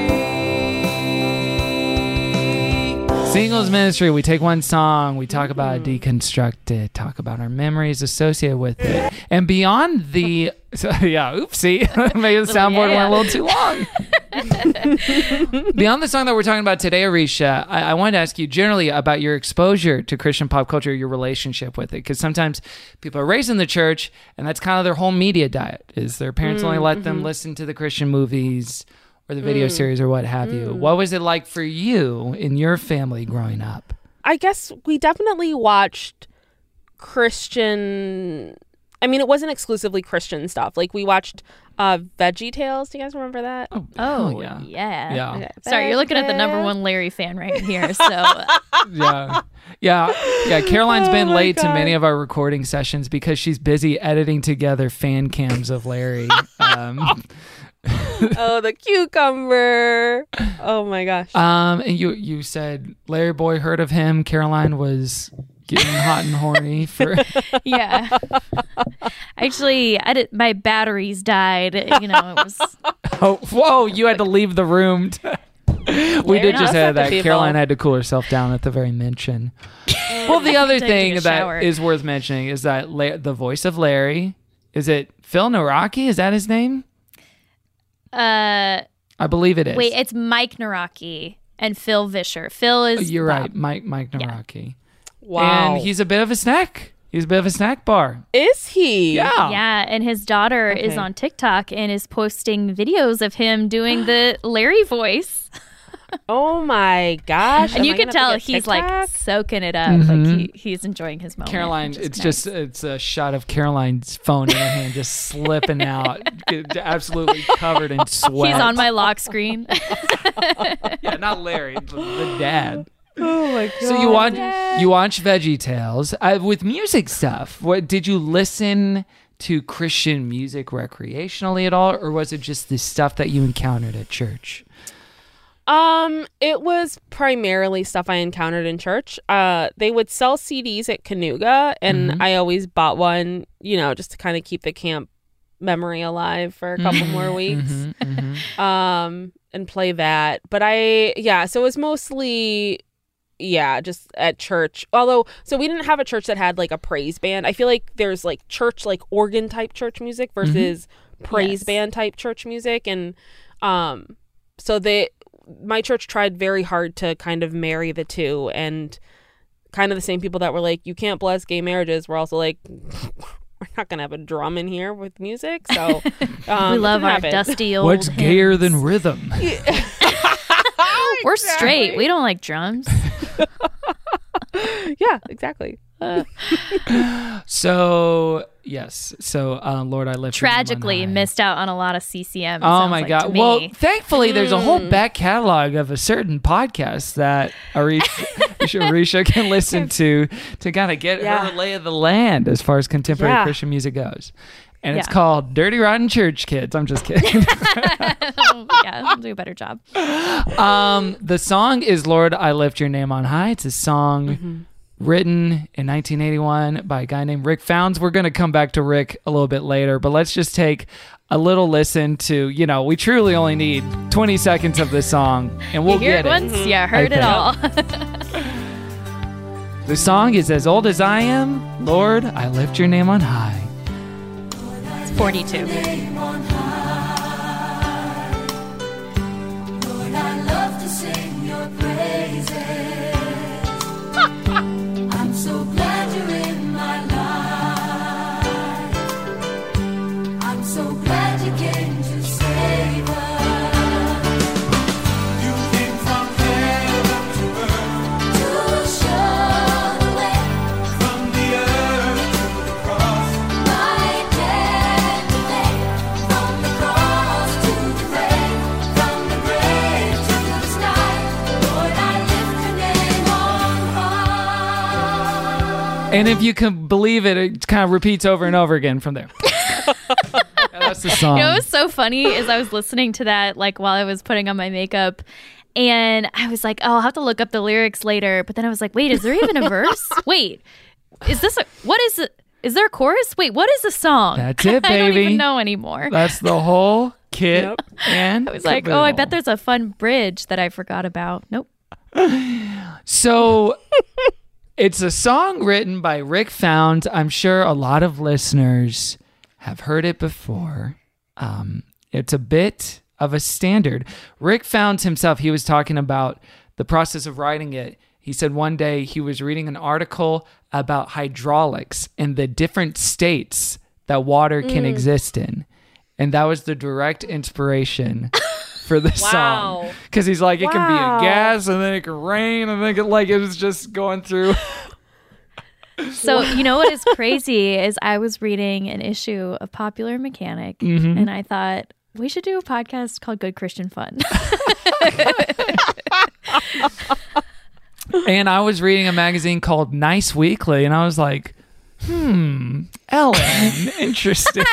Singles Ministry, we take one song, we talk about it, deconstruct it, talk about our memories associated with it. And beyond the... oopsie. Maybe the soundboard went a little too long. Beyond the song that we're talking about today, Arisha, I wanted to ask you generally about your exposure to Christian pop culture, your relationship with it. Because sometimes people are raised in the church, and that's kind of their whole media diet, is their parents only let them listen to the Christian movies, or the video series or what have you. What was it like for you in your family growing up? I guess we definitely watched Christian. I mean, it wasn't exclusively Christian stuff. Like we watched Veggie Tales. Do you guys remember that? Oh, yeah. yeah. Okay. Sorry, you're looking at the number one Larry fan right here. So Yeah. Caroline's been late to God. many of our recording sessions because she's busy editing together fan cams of Larry. Oh, the cucumber. Oh my gosh. And you said Larry Boy, heard of him. Caroline was getting hot and horny for. yeah. Actually, my batteries died. You know, it was. Oh, whoa! You had to leave the room. We did just have that. Caroline had to cool herself down at the very mention. Well, the other thing that is worth mentioning is that the voice of Larry, is it Phil Naraki? Is that his name? I believe it is. Wait, it's Mike Naraki and Phil Vischer. Phil is. You're Bob. right, Mike Naraki. Wow. And he's a bit of a snack. He's a bit of a snack bar. Is he? Yeah. Yeah, and his daughter is on TikTok and is posting videos of him doing the Larry voice. Oh my gosh. And you can tell he's like soaking it up. Like he's enjoying his moment. Caroline, it's a shot of Caroline's phone in her hand just slipping out, absolutely covered in sweat. He's on my lock screen. Yeah, not Larry, the dad. Oh my god. So you watch Veggie Tales with music stuff. What did you listen to Christian music recreationally at all, or was it just the stuff that you encountered at church? It was primarily stuff I encountered in church. They would sell CDs at Canuga, and I always bought one, you know, just to kind of keep the camp memory alive for a couple more weeks. And play that. But so it was mostly just at church. Although, so we didn't have a church that had like a praise band. I feel like there's like church, like organ type church music versus praise band type church music. And so my church tried very hard to kind of marry the two, and kind of the same people that were like, you can't bless gay marriages, were also like, we're not gonna have a drum in here with music. So we love our dusty old What's gayer than rhythm? We're straight. We don't like drums. Yeah, exactly. So yes. So Lord, I lift your name on Tragically high. missed out on a lot of CCM. Oh my God. To me. Well, thankfully there's a whole back catalog of a certain podcast that Arisha can listen to kind of get her lay of the land as far as contemporary Christian music goes. And it's called Dirty Rotten Church Kids. I'm just kidding. I'll do a better job. The song is Lord, I Lift Your Name on High. It's a song written in 1981 by a guy named Rick Founds. We're going to come back to Rick a little bit later, but let's just take a little listen to, we truly only need 20 seconds of this song, and we'll hear get it once, heard it all. The song is As Old As I Am, Lord, I Lift Your Name on High. 42. And if you can believe it, it kind of repeats over and over again from there. That's the song. What was so funny is I was listening to that like while I was putting on my makeup, and I was like, oh, I'll have to look up the lyrics later. But then I was like, wait, is there even a verse? Wait, is there a chorus? Wait, what is the song? That's it, baby. I don't even know anymore. That's the whole kit. And I was like, oh, I bet there's a fun bridge that I forgot about. Nope. So it's a song written by Rick Founds. I'm sure a lot of listeners have heard it before. It's a bit of a standard. Rick Founds himself, he was talking about the process of writing it. He said one day he was reading an article about hydraulics and the different states that water can exist in. And that was the direct inspiration for this song because he's like, it can be a gas and then it can rain and then it was just going through. So you know what is crazy is I was reading an issue of Popular Mechanic and I thought we should do a podcast called Good Christian Fun. And I was reading a magazine called Nice Weekly and I was like, Ellen, interesting.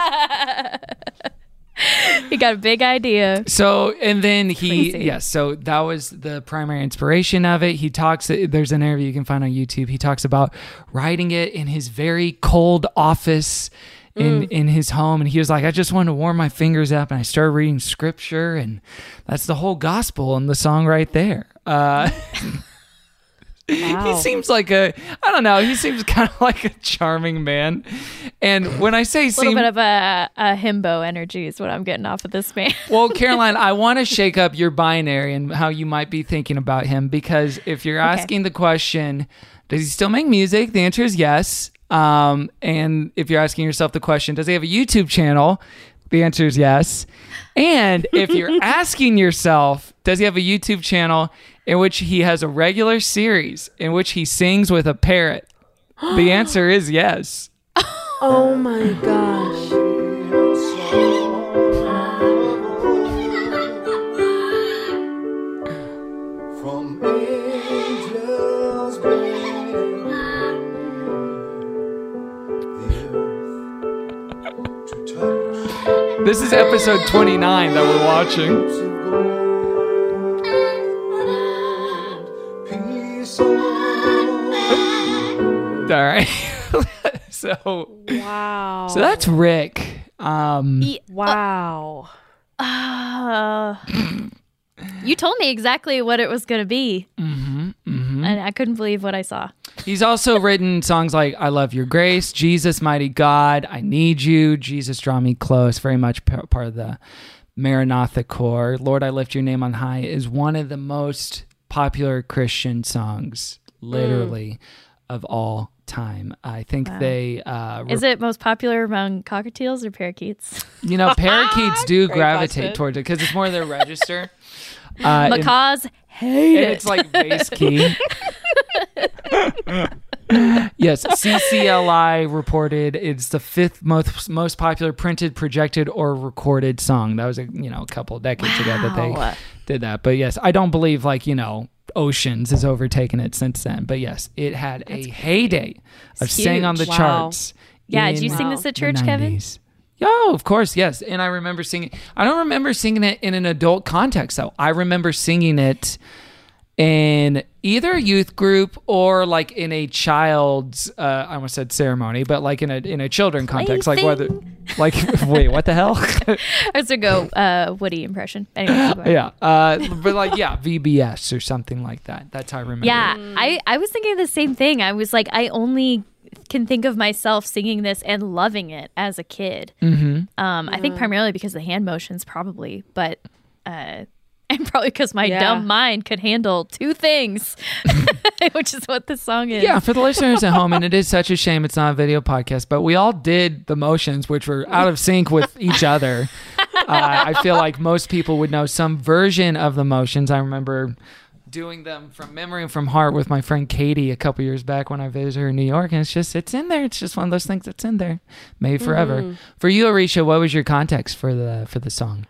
He got a big idea. So, and then so that was the primary inspiration of it. He talks, there's an interview you can find on YouTube. He talks about writing it in his very cold office in his home. And he was like, I just wanted to warm my fingers up and I started reading scripture and that's the whole gospel in the song right there. He seems like he seems kind of like a charming man. And when I say a little bit of a himbo energy is what I'm getting off of this man. Well, Caroline, I want to shake up your binary and how you might be thinking about him, because if you're asking the question, does he still make music? The answer is yes. And if you're asking yourself the question, does he have a YouTube channel? The answer is yes. And if you're asking yourself, does he have a YouTube channel in which he has a regular series in which he sings with a parrot? The answer is yes. Oh my gosh. This is episode 29 that we're watching. All right. So that's Rick. Wow. You told me exactly what it was going to be. And I couldn't believe what I saw. He's also written songs like I Love Your Grace, Jesus, Mighty God, I Need You, Jesus, Draw Me Close, very much part of the Maranatha core. Lord, I Lift Your Name on High is one of the most popular Christian songs, literally, of all time. I think they... is it most popular among cockatiels or parakeets? You know, parakeets do gravitate towards it because it's more their register. Macaws hate it. It's like bass key. Yes, CCLI reported it's the 5th most popular printed, projected, or recorded song. That was a couple of decades ago that they did that. But yes, I don't believe Oceans has overtaken it since then. But yes, it had a heyday of staying on the charts. Yeah, did you sing this at church, Kevin? Oh, of course, yes. And I remember singing. I don't remember singing it in an adult context, though. I remember singing it in either a youth group or like in a child's I almost said ceremony, but like in a children context. Like whether wait, what the hell? I was gonna go Woody impression. Anyway, yeah. But VBS or something like that. That's how I remember. Yeah. I was thinking the same thing. I was like, I only can think of myself singing this and loving it as a kid. I think primarily because of the hand motions, probably, but and probably because my dumb mind could handle two things, which is what this song is. Yeah, for the listeners at home, and it is such a shame it's not a video podcast, but we all did the motions, which were out of sync with each other. I feel like most people would know some version of the motions. I remember doing them from memory and from heart with my friend Katie a couple years back when I visited her in New York, and it's in there. It's just one of those things that's in there, made forever. For you, Arisha, what was your context for the song?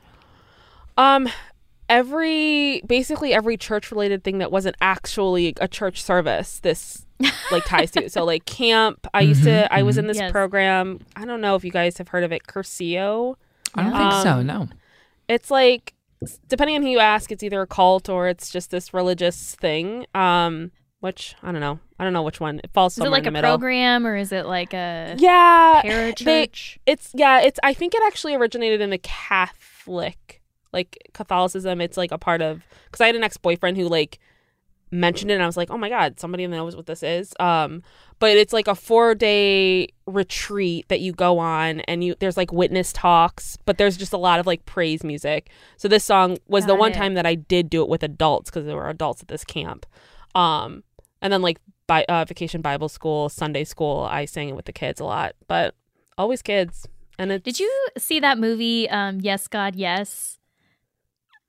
Basically every church related thing that wasn't actually a church service, this ties to. So like camp, I was in this program. I don't know if you guys have heard of it, Curcio. I don't think so, no. It's like, depending on who you ask, it's either a cult or it's just this religious thing. Which I don't know. I don't know which one. It falls somewhere in the middle. Is it like a program or is it like a parachurch? It's I think it actually originated in the Catholicism. It's like a part of, because I had an ex-boyfriend who mentioned it and I was like, oh my God, somebody knows what this is. But it's like a 4-day retreat that you go on, and there's witness talks, but there's just a lot of praise music. So this song was the one time that I did do it with adults, because there were adults at this camp. And then Vacation Bible School, Sunday school, I sang it with the kids a lot, but always kids. And did you see that movie, Yes, God, Yes?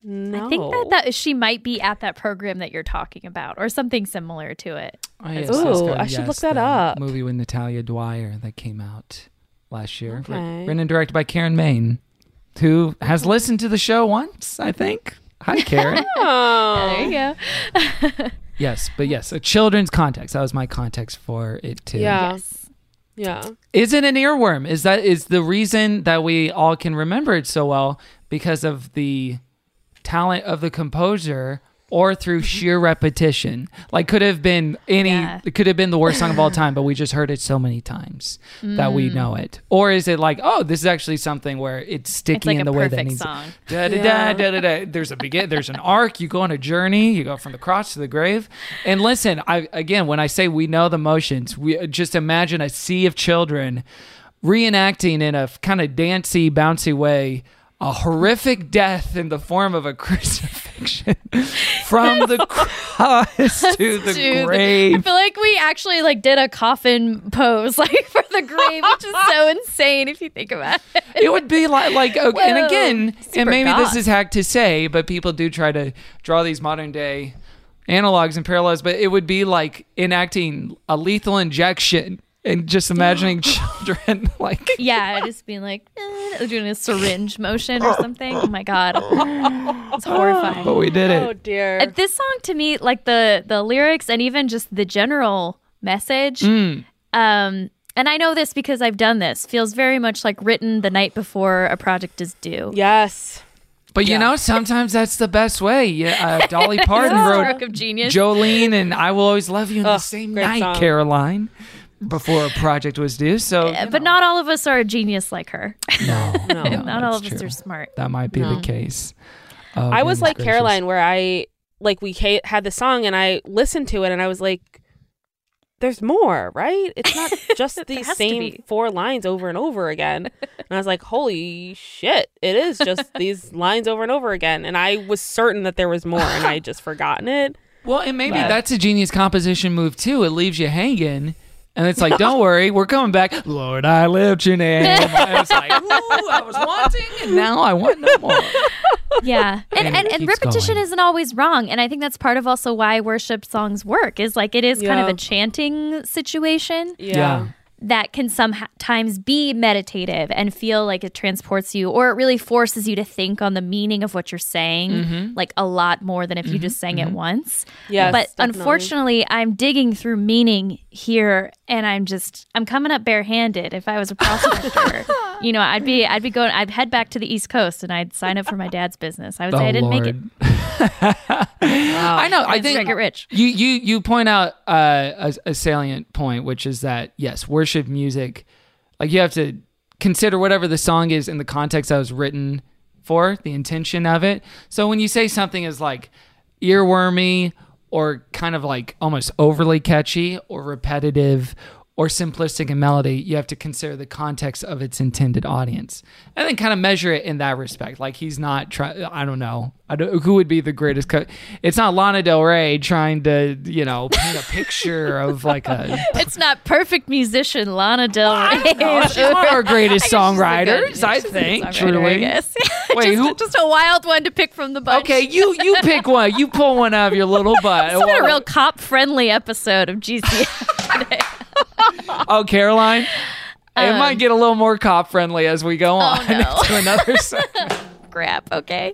No. I think that she might be at that program that you're talking about, or something similar to it. Oh, yes, Ooh, I should look that the up. Movie with Natalia Dwyer that came out last year, Okay. written and directed by Karen Maine, who has listened to the show once, I think. Hi, Karen. There you go. Yes, but yes, a children's context. That was my context for it too. Yeah. Yes. Yeah. Is it an earworm? Is the reason that we all can remember it so well because of the talent of the composer or through sheer repetition? Like, could have been it could have been the worst song of all time, but we just heard it so many times that we know it. Or is it like, oh, this is actually something where it's sticky It's like in the a way that it perfect needs song. da da da da da. There's an arc. You go on a journey. You go from the cross to the grave. And listen, when I say we know the motions, we just imagine a sea of children reenacting in a kind of dancey, bouncy way a horrific death in the form of a crucifixion from the cross to the grave. I feel like we actually did a coffin pose for the grave, which is so insane if you think about it. It would be like okay, and again, super and maybe goth. this is hack to say, but people do try to draw these modern day analogs and parallels, but it would be like enacting a lethal injection and just imagining children just being doing a syringe motion or something. Oh my God. It's horrifying. But we did it. Oh dear. This song to me, the lyrics and even just the general message, and I know this because I've done this, feels very much like written the night before a project is due. Yes. But you know, sometimes that's the best way. Yeah, Dolly Parton Stroke wrote of genius. Jolene and I Will Always Love You in the same great night, song. Caroline, before a project was due. So, But not all of us are a genius like her. no, Not all of that's us true. are smart. That might be the case. Oh, I was goodness like gracious. Caroline, where we had the song and I listened to it and I was like, there's more, right? It's not just these has to same be. 4 lines over and over again. And I was like, holy shit, it is just these lines over and over again. And I was certain that there was more and I had just forgotten it. Well, and maybe But- that's a genius composition move too. It leaves you hanging. And it's like, don't worry, we're coming back. Lord, I lift your name. I was like, ooh, I was wanting, and now I want no more. Yeah. And it And keeps repetition going. isn't always wrong. And I think that's part of also why worship songs work, is it is kind of Yeah. a chanting situation Yeah. that can sometimes be meditative and feel like it transports you, or it really forces you to think on the meaning of what you're saying, a lot more than if you just sang it once. Yes, But definitely. unfortunately, I'm digging through meaning here, and I'm coming up barehanded. If I was a prospector, I'd head back to the East Coast and I'd sign up for my dad's business. I would say I didn't make it. I know. I I'd think get rich. you point out a salient point, which is that yes, worship music, you have to consider whatever the song is in the context that was written for, the intention of it. So when you say something is earwormy or kind of almost overly catchy or repetitive or simplistic in melody, you have to consider the context of its intended audience and then kind of measure it in that respect. He's not trying, I don't know. Who would be the greatest? It's not Lana Del Rey trying to, paint a picture of a... It's not perfect musician Lana Del Rey. She's one of our greatest I guess she's a songwriters, good- I she's a good think, songwriter, truly. I guess. Wait, just a wild one to pick from the bunch. Okay, you pick one. You pull one out of your little butt. It's been a real cop-friendly episode of GCF today. Oh, Caroline? It might get a little more cop-friendly as we go on no. to another segment. Crap. Okay.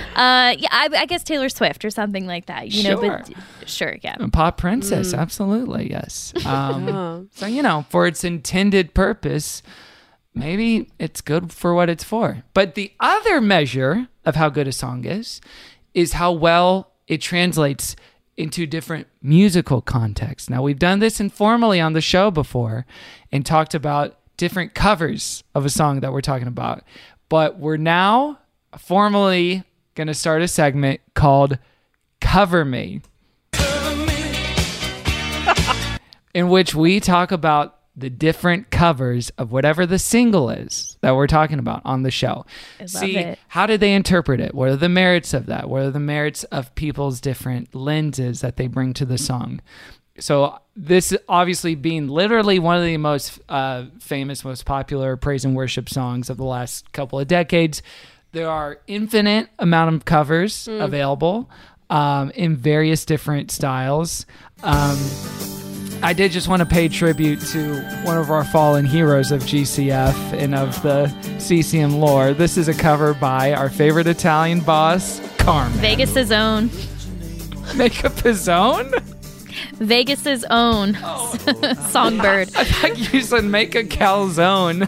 I guess Taylor Swift or something like that. Sure. Yeah. A pop princess, absolutely, yes. So, for its intended purpose, maybe it's good for what it's for. But the other measure of how good a song is how well it translates into different musical contexts. Now, we've done this informally on the show before and talked about different covers of a song that we're talking about. But we're now formally going to start a segment called Cover Me, in which we talk about the different covers of whatever the single is that we're talking about on the show. See, it. how did they interpret it? What are the merits of that? What are the merits of people's different lenses that they bring to the song? So this obviously being literally one of the most famous, most popular praise and worship songs of the last couple of decades, There are infinite amount of covers available in various different styles. I did just want to pay tribute to one of our fallen heroes of GCF and of the CCM lore. This is a cover by our favorite Italian boss, Carmen. Vegas's own. Makeup his own? Vegas's own songbird. I thought you said make a calzone.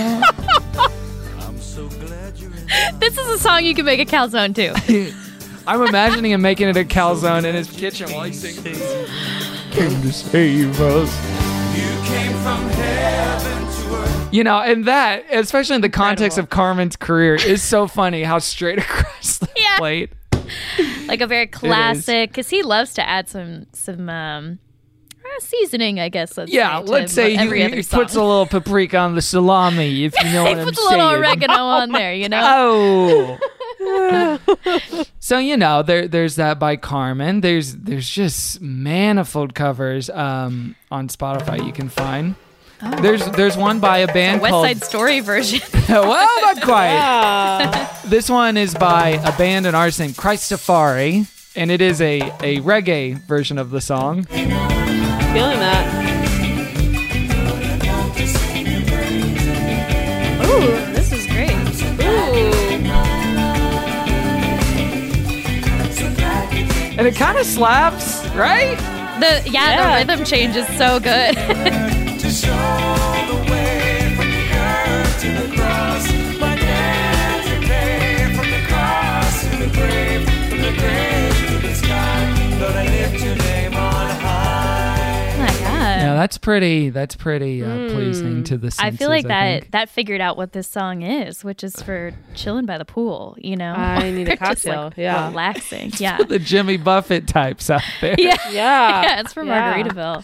This is a song you can make a calzone to. I'm imagining him making it a calzone in his kitchen while he sings. Came to save us. You came from heaven to earth. You know, and that, especially in the context of Carmen's career, is so funny how straight across the plate. Like a very classic, because he loves to add some seasoning, I guess. Let's say he puts a little paprika on the salami, if you know what I'm saying. He puts a little oregano on there, you know? Oh. So, you know, there's that by Carmen. There's just manifold covers on Spotify you can find. Oh. There's one by a band called West Side Story version. Well, not quite. Yeah. This one is by a band and artist named Christofari, and it is a reggae version of the song. Feeling that. Ooh, this is great. Ooh. And it kind of slaps, right? The rhythm change is so good. To show the way from the earth to the cross, my dad to pay from the cross to the grave, from the grave to the sky. Lord, I lift your name on high. Oh my God. Yeah, that's pretty pleasing to the senses. I feel like that figured out what this song is, which is for chilling by the pool, you know? I need a cocktail. Just relaxing. Yeah. For the Jimmy Buffett types out there. Yeah, it's from Margaritaville.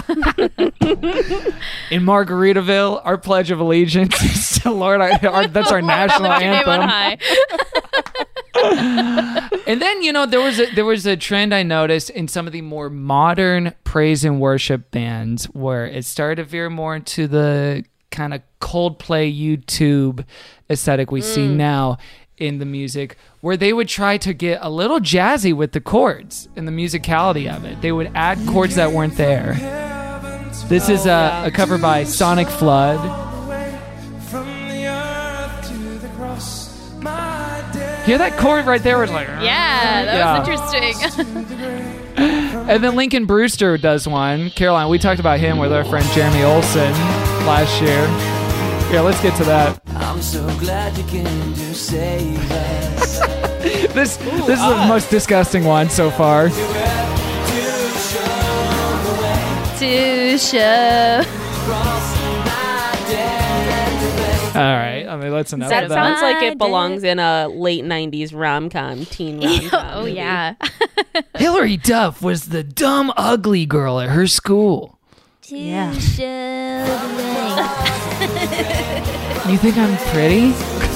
In Margaritaville, our Pledge of Allegiance is to Lord. That's our national anthem. And then, you know, there was a trend I noticed in some of the more modern praise and worship bands where it started to veer more into the kind of Coldplay YouTube aesthetic we see now in the music, where they would try to get a little jazzy with the chords and the musicality of it. They would add chords that weren't there. This is a cover by Sonic Flood. Hear that chord right there? Was like, yeah, that was interesting. And then Lincoln Brewster does one. Caroline, we talked about him with our friend Jeremy Olson last year. Yeah, let's get to that. I'm so glad you came to save us. This is the most disgusting one so far. To show. All right, I mean, that's enough of that. That sounds like it belongs in a late 90s rom-com, teen rom-com. Oh, yeah. Hilary Duff was the dumb, ugly girl at her school. Yeah. You think I'm pretty?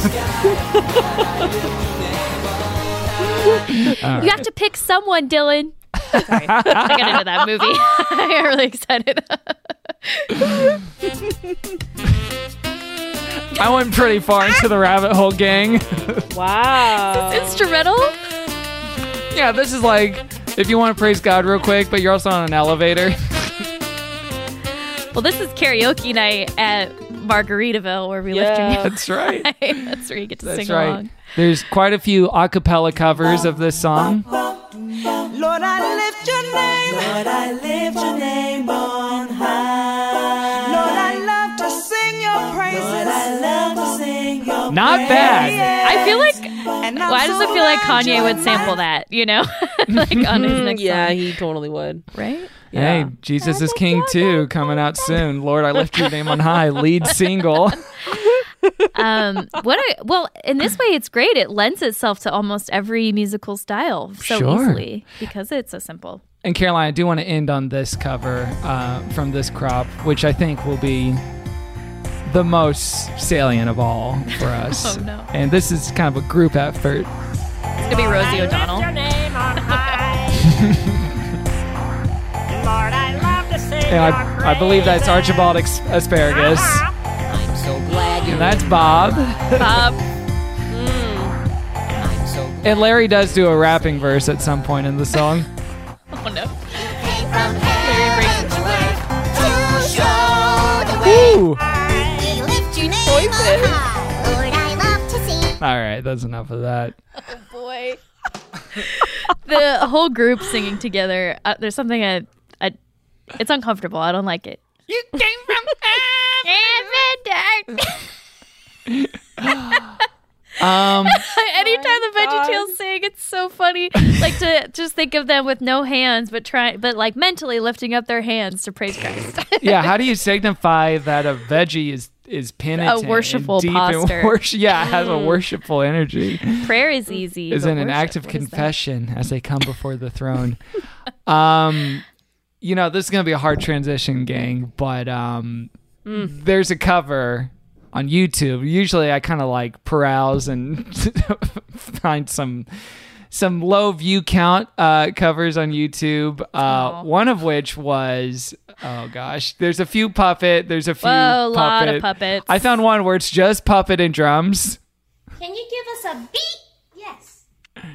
You have to pick someone, Dylan. Sorry, I got into that movie. I got really excited. I went pretty far into the rabbit hole, gang. Wow. Is this instrumental? Yeah, this is like if you want to praise God real quick, but you're also on an elevator. Well, this is karaoke night at Margaritaville where we lift your name. That's right. That's where you get to sing along. There's quite a few a cappella covers of this song. Lord, I lift your name. Lord, I lift your name on high. Lord, I love to sing your praises. Lord, I love to sing your Not praises. bad. I feel like, why does it feel like Kanye would sample that, you know? Like on his next Yeah, song. he totally would. Right? Hey, Jesus is King 2 coming out soon. Lord, I lift your name on high. Lead single. Well, in this way, it's great. It lends itself to almost every musical style so easily because it's so simple. And Caroline, I do want to end on this cover from this crop, which I think will be the most salient of all for us. Oh, no. And this is kind of a group effort. It's going to be Rosie O'Donnell. And I believe that's Archibald Asparagus. I'm so glad And that's Bob. Bob. And Larry does do a rapping verse at some point in the song. Oh no. Woo! Voices. All right, that's enough of that. Oh boy. The whole group singing together. There's something it's uncomfortable. I don't like it. You came from Anytime the VeggieTales sing, it's so funny. Like to just think of them with no hands, but like mentally lifting up their hands to praise Christ. Yeah, how do you signify that a veggie is penitent, A worshipful and deep posture. It has a worshipful energy. Prayer is easy. Is but in an worship, act of what is that? confession as they come before the throne. This is gonna be a hard transition, gang, but there's a cover on YouTube. Usually I kind of like peruse and find some low view count covers on YouTube. One of which was, oh gosh, there's a few puppet. There's a few Whoa, puppet. lot of puppets. I found one where it's just puppet and drums. Can you give us a beat? Yes.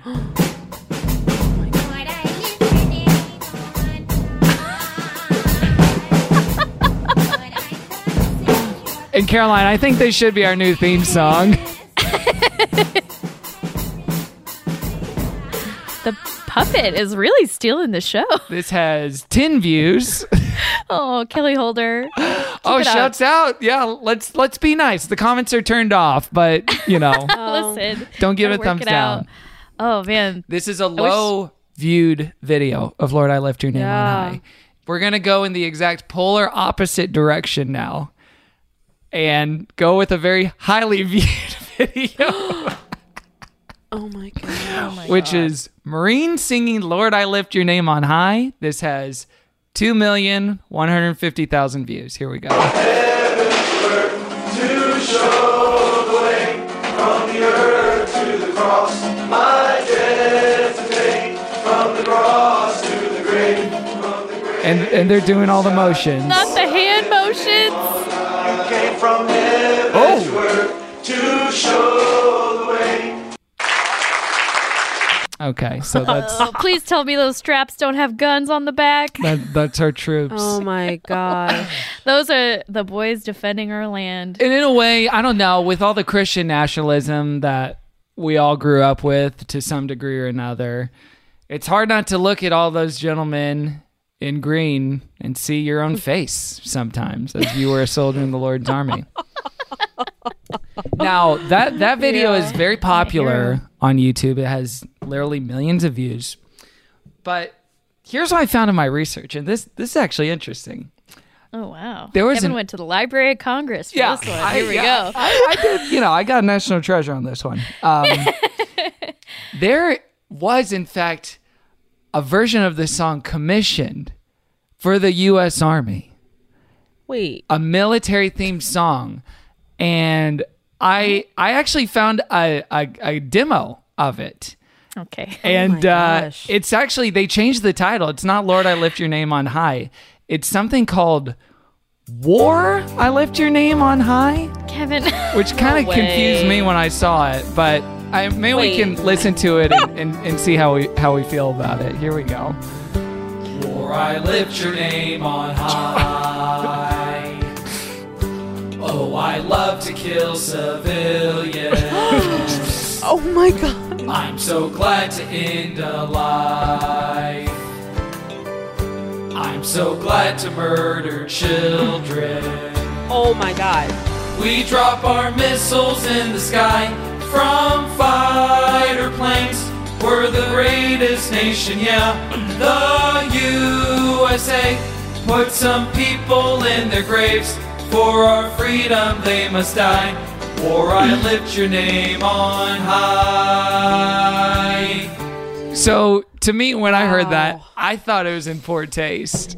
And Caroline, I think they should be our new theme song. The puppet is really stealing the show. This has 10 views. Oh, Kelly Holder. Oh, shouts out. Yeah, let's be nice. The comments are turned off, but Listen. don't give it gotta a thumbs work it out. down. Oh man. This is a low viewed video of Lord I Lift Your Name on High. We're going to go in the exact polar opposite direction now and go with a very highly viewed video. Oh my god. Which is Marine singing Lord I Lift Your Name on High. This has 2,150,000 views. Here we go. And they're doing all the motions. Not the hand motions. Okay, so that's Oh, please tell me those straps don't have guns on the back. that's our troops. Oh my god. Those are the boys defending our land. And in a way, I don't know, with all the Christian nationalism that we all grew up with to some degree or another, it's hard not to look at all those gentlemen in green and see your own face sometimes as you were a soldier in the Lord's army. Now, that video is very popular on YouTube. It has literally millions of views. But here's what I found in my research, and this is actually interesting. Oh, wow. There was Kevin went to the Library of Congress for this one. Here we go. I did, I got a national treasure on this one. There was, in fact, a version of this song commissioned for the U.S. Army. Wait. A military-themed song. And I actually found a demo of it. Okay. And it's actually, they changed the title. It's not Lord, I Lift Your Name on High. It's something called War, I Lift Your Name on High. Kevin. Which kind of confused me when I saw it. But maybe we can listen to it and see how we feel about it. Here we go. War, I lift your name on high. Oh, I love to kill civilians. Oh my god. I'm so glad to end a life. I'm so glad to murder children. Oh my god. We drop our missiles in the sky from fighter planes. We're the greatest nation, yeah. The USA. Put some people in their graves. For our freedom they must die. War, I lift your name on high. So, to me, when I heard that, I thought it was in poor taste.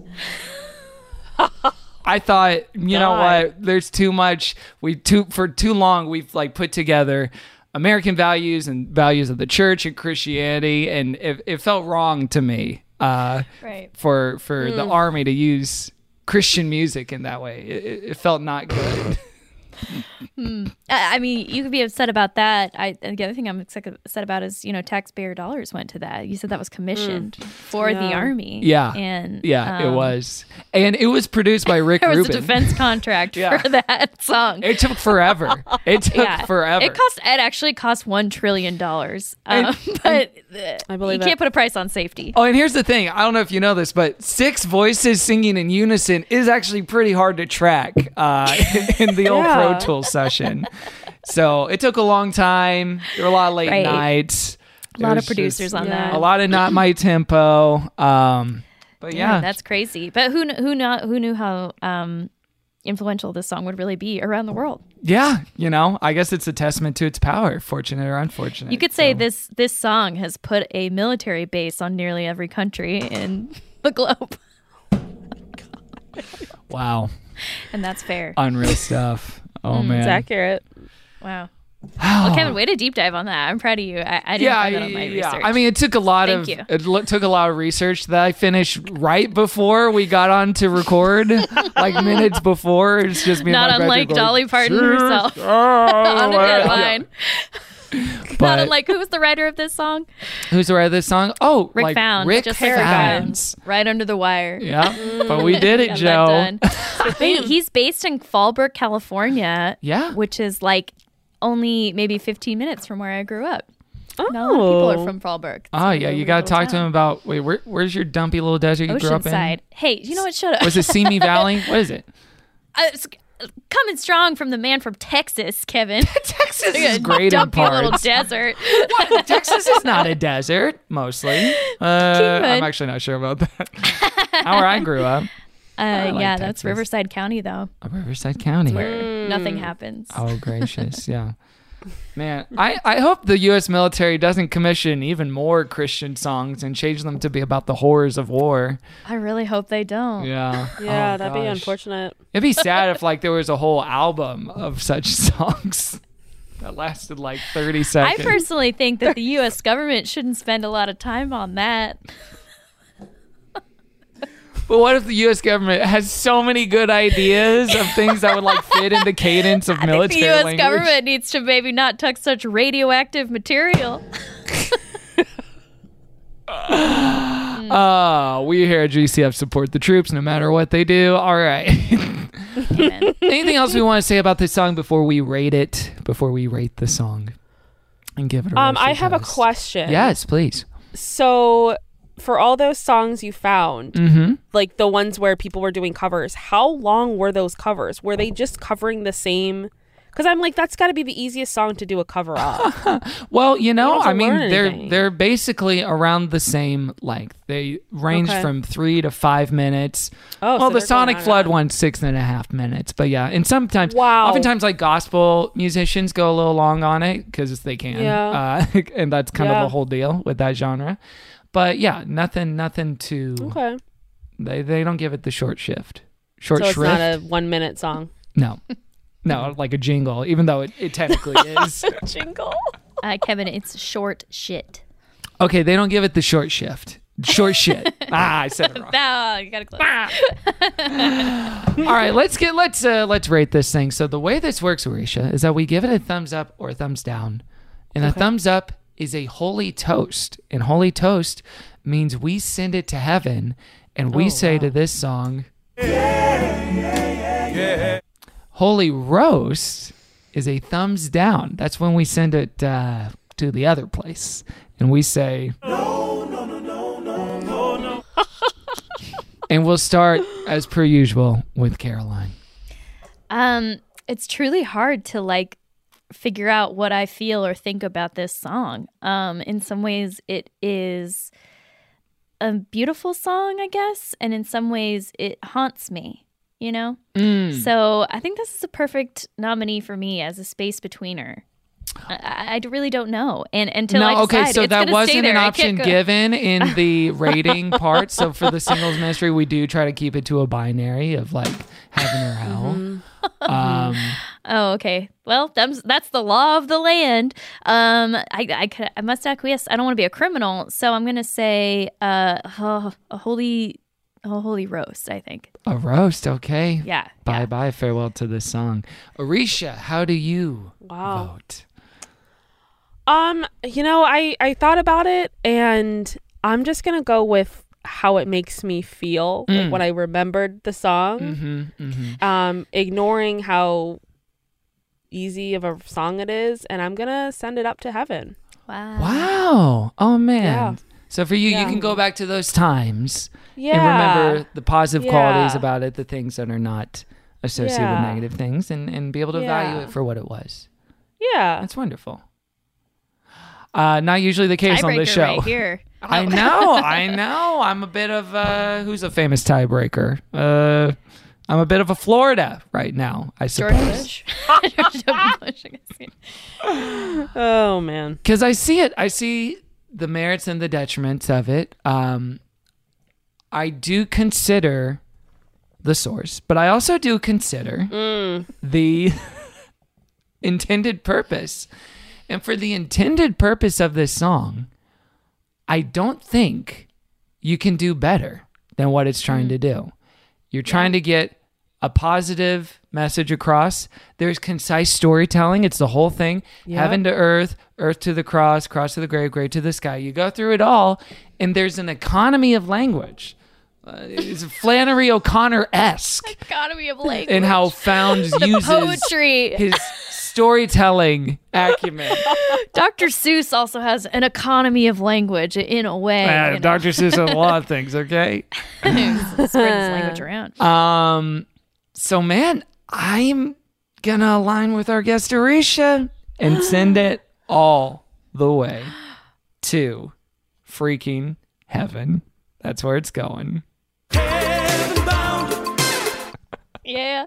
I thought, you know what? There's too much. For too long, we've put together American values and values of the church and Christianity, and it felt wrong to me for the Army to use Christian music in that way. It felt not good. I mean, you could be upset about that. The other thing I'm upset about is, taxpayer dollars went to that. You said that was commissioned for the Army. Yeah. And it was. And it was produced by Rick there Rubin. was a defense contract for that song. It took forever. It actually cost $1 trillion. But I believe you can't put a price on safety. Oh, and here's the thing. I don't know if you know this, but 6 voices singing in unison is actually pretty hard to track in the old Pro Tools session. So it took a long time. There were a lot of late nights. A lot of producers on that. A lot of not my tempo. But yeah, that's crazy. But who knew how influential this song would really be around the world? Yeah, I guess it's a testament to its power, fortunate or unfortunate. You could say this song has put a military base on nearly every country in the globe. Wow. And that's fair. Unreal stuff. Oh man, it's accurate. Wow. Well, Kevin, way to deep dive on that. I'm proud of you. I didn't find that on my research. I mean, it took a lot of research that I finished right before we got on to record, like minutes before. It's just me. Not and my unlike going, Dolly Parton herself on a deadline. Not unlike who was the writer of this song? Who's the writer of this song? Oh, Rick Founds. Rick just Founds. Right under the wire. Yeah, but we did it, Joe. He's based in Fallbrook, California. Yeah, which is like only maybe 15 minutes from where I grew up. Not a lot of people are from Fallbrook. Oh yeah, you got to talk to him about. Wait, where's your dumpy little desert you grew up in? Oceanside. Hey, you know what? Shut up. Was it Simi Valley? What is it? It's coming strong from the man from Texas, Kevin. Texas is great in parts. Little desert. What? Texas is not a desert, mostly. I'm actually not sure about that. Where I grew up. That's Texas. Riverside County, though. Riverside County. Where nothing happens. Oh, gracious. Yeah. Man, I hope the U.S. military doesn't commission even more Christian songs and change them to be about the horrors of war. I really hope they don't. Yeah. Yeah, that'd be unfortunate. It'd be sad if there was a whole album of such songs that lasted 30 seconds. I personally think that the U.S. government shouldn't spend a lot of time on that. But what if the U.S. government has so many good ideas of things that would fit in the cadence of military I think the U.S. language? government needs to maybe not touch such radioactive material. We here at GCF support the troops no matter what they do. All right. Amen. Anything else we want to say about this song before we rate it? Before we rate the song and give it a I have a question. Yes, please. So, for all those songs you found, like the ones where people were doing covers, how long were those covers? Were they just covering the same? Because I'm like, that's got to be the easiest song to do a cover of. Well, they're basically around the same length. They range from 3 to 5 minutes. Oh, well, so the Sonic Flood one's 6.5 minutes. But yeah, and sometimes, wow. oftentimes gospel musicians go a little long on it because they can. Yeah. And that's kind of the whole deal with that genre. But yeah, nothing to. Okay. They don't give it the short shift. So it's not a 1 minute song. No. No, like a jingle, even though it technically is. Jingle? Kevin, it's short shit. Okay, they don't give it the short shift. Short shit. I said it wrong. No, you gotta close. All right, let's rate this thing. So the way this works, Orisha, is that we give it a thumbs up or a thumbs down. And a thumbs up is a holy toast. And holy toast means we send it to heaven and we say to this song, Holy roast is a thumbs down. That's when we send it to the other place. And we say, no. And we'll start, as per usual, with Caroline. It's truly hard to figure out what I feel or think about this song. In some ways, it is a beautiful song, I guess. And in some ways, it haunts me. So I think this is a perfect nominee for me as a space betweener. I really don't know, and until I decide, so it's that wasn't an there. option given in the rating part. So for the singles ministry, we do try to keep it to a binary of heaven or hell. Oh, okay. Well, that's the law of the land. I must acquiesce. I don't want to be a criminal, so I'm gonna say a holy holy roast, I think. A roast, okay. Yeah. Bye-bye, farewell to this song. Arisha, how do you vote? I thought about it, and I'm just going to go with how it makes me feel like when I remembered the song. Ignoring how easy of a song it is, and I'm going to send it up to heaven. Wow. Oh, man. Yeah. So for you, you can go back to those times and Yeah. remember the positive Yeah. qualities about it, the things that are not associated with Yeah. negative things, and be able to value it for what it was. Yeah. That's wonderful. Not usually the case on this Tiebreaker show. right here. I know. I'm a bit of who's a famous tiebreaker? I'm a bit of a Florida right now, I suppose. George Bush. George W. Bush, I guess. Oh, man. Because I see it. I see the merits and the detriments of it. I do consider the source, but I also do consider the intended purpose. And for the intended purpose of this song, I don't think you can do better than what it's trying to do. You're trying to get a positive message across. There's concise storytelling. It's the whole thing. Yep. Heaven to earth, earth to the cross, cross to the grave, grave to the sky. You go through it all, and there's an economy of language. It's Flannery O'Connor-esque Economy of language. in how Founds uses poetry. his storytelling acumen. Dr. Seuss also has an economy of language in a way. you know. Dr. Seuss has a lot of things, okay? Spread his language around. So, man, I'm going to align with our guest, Arisha, and send it all the way to freaking heaven. That's where it's going. Yeah.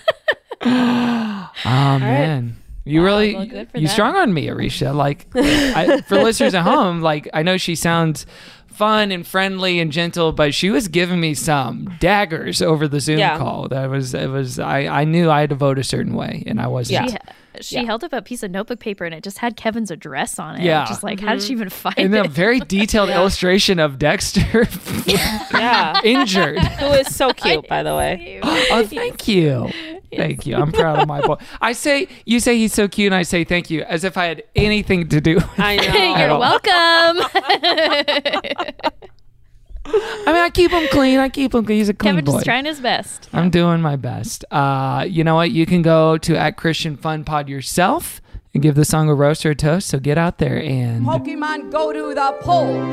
Oh, man. You really, well, good for you them. strong on me, Arisha. Like, for listeners at home, like, I know she sounds fun and friendly and gentle, but she was giving me some daggers over the Zoom call. I knew I had to vote a certain way, and I wasn't. She held up a piece of notebook paper, and it just had Kevin's address on it. Yeah. Just like, how did she even find And it? a very detailed illustration of Dexter injured. Who is so cute, by the way. Oh, thank you. Thank you. I'm proud of my boy. You say he's so cute, and I say thank you, as if I had anything to do with I know. You're welcome. I mean, I keep him clean. He's a clean Kevin boy. just trying his best. I'm doing my best. You know what? You can go to @ChristianFunPod yourself and give the song a roast or a toast. So get out there and... Pokemon go to the polls.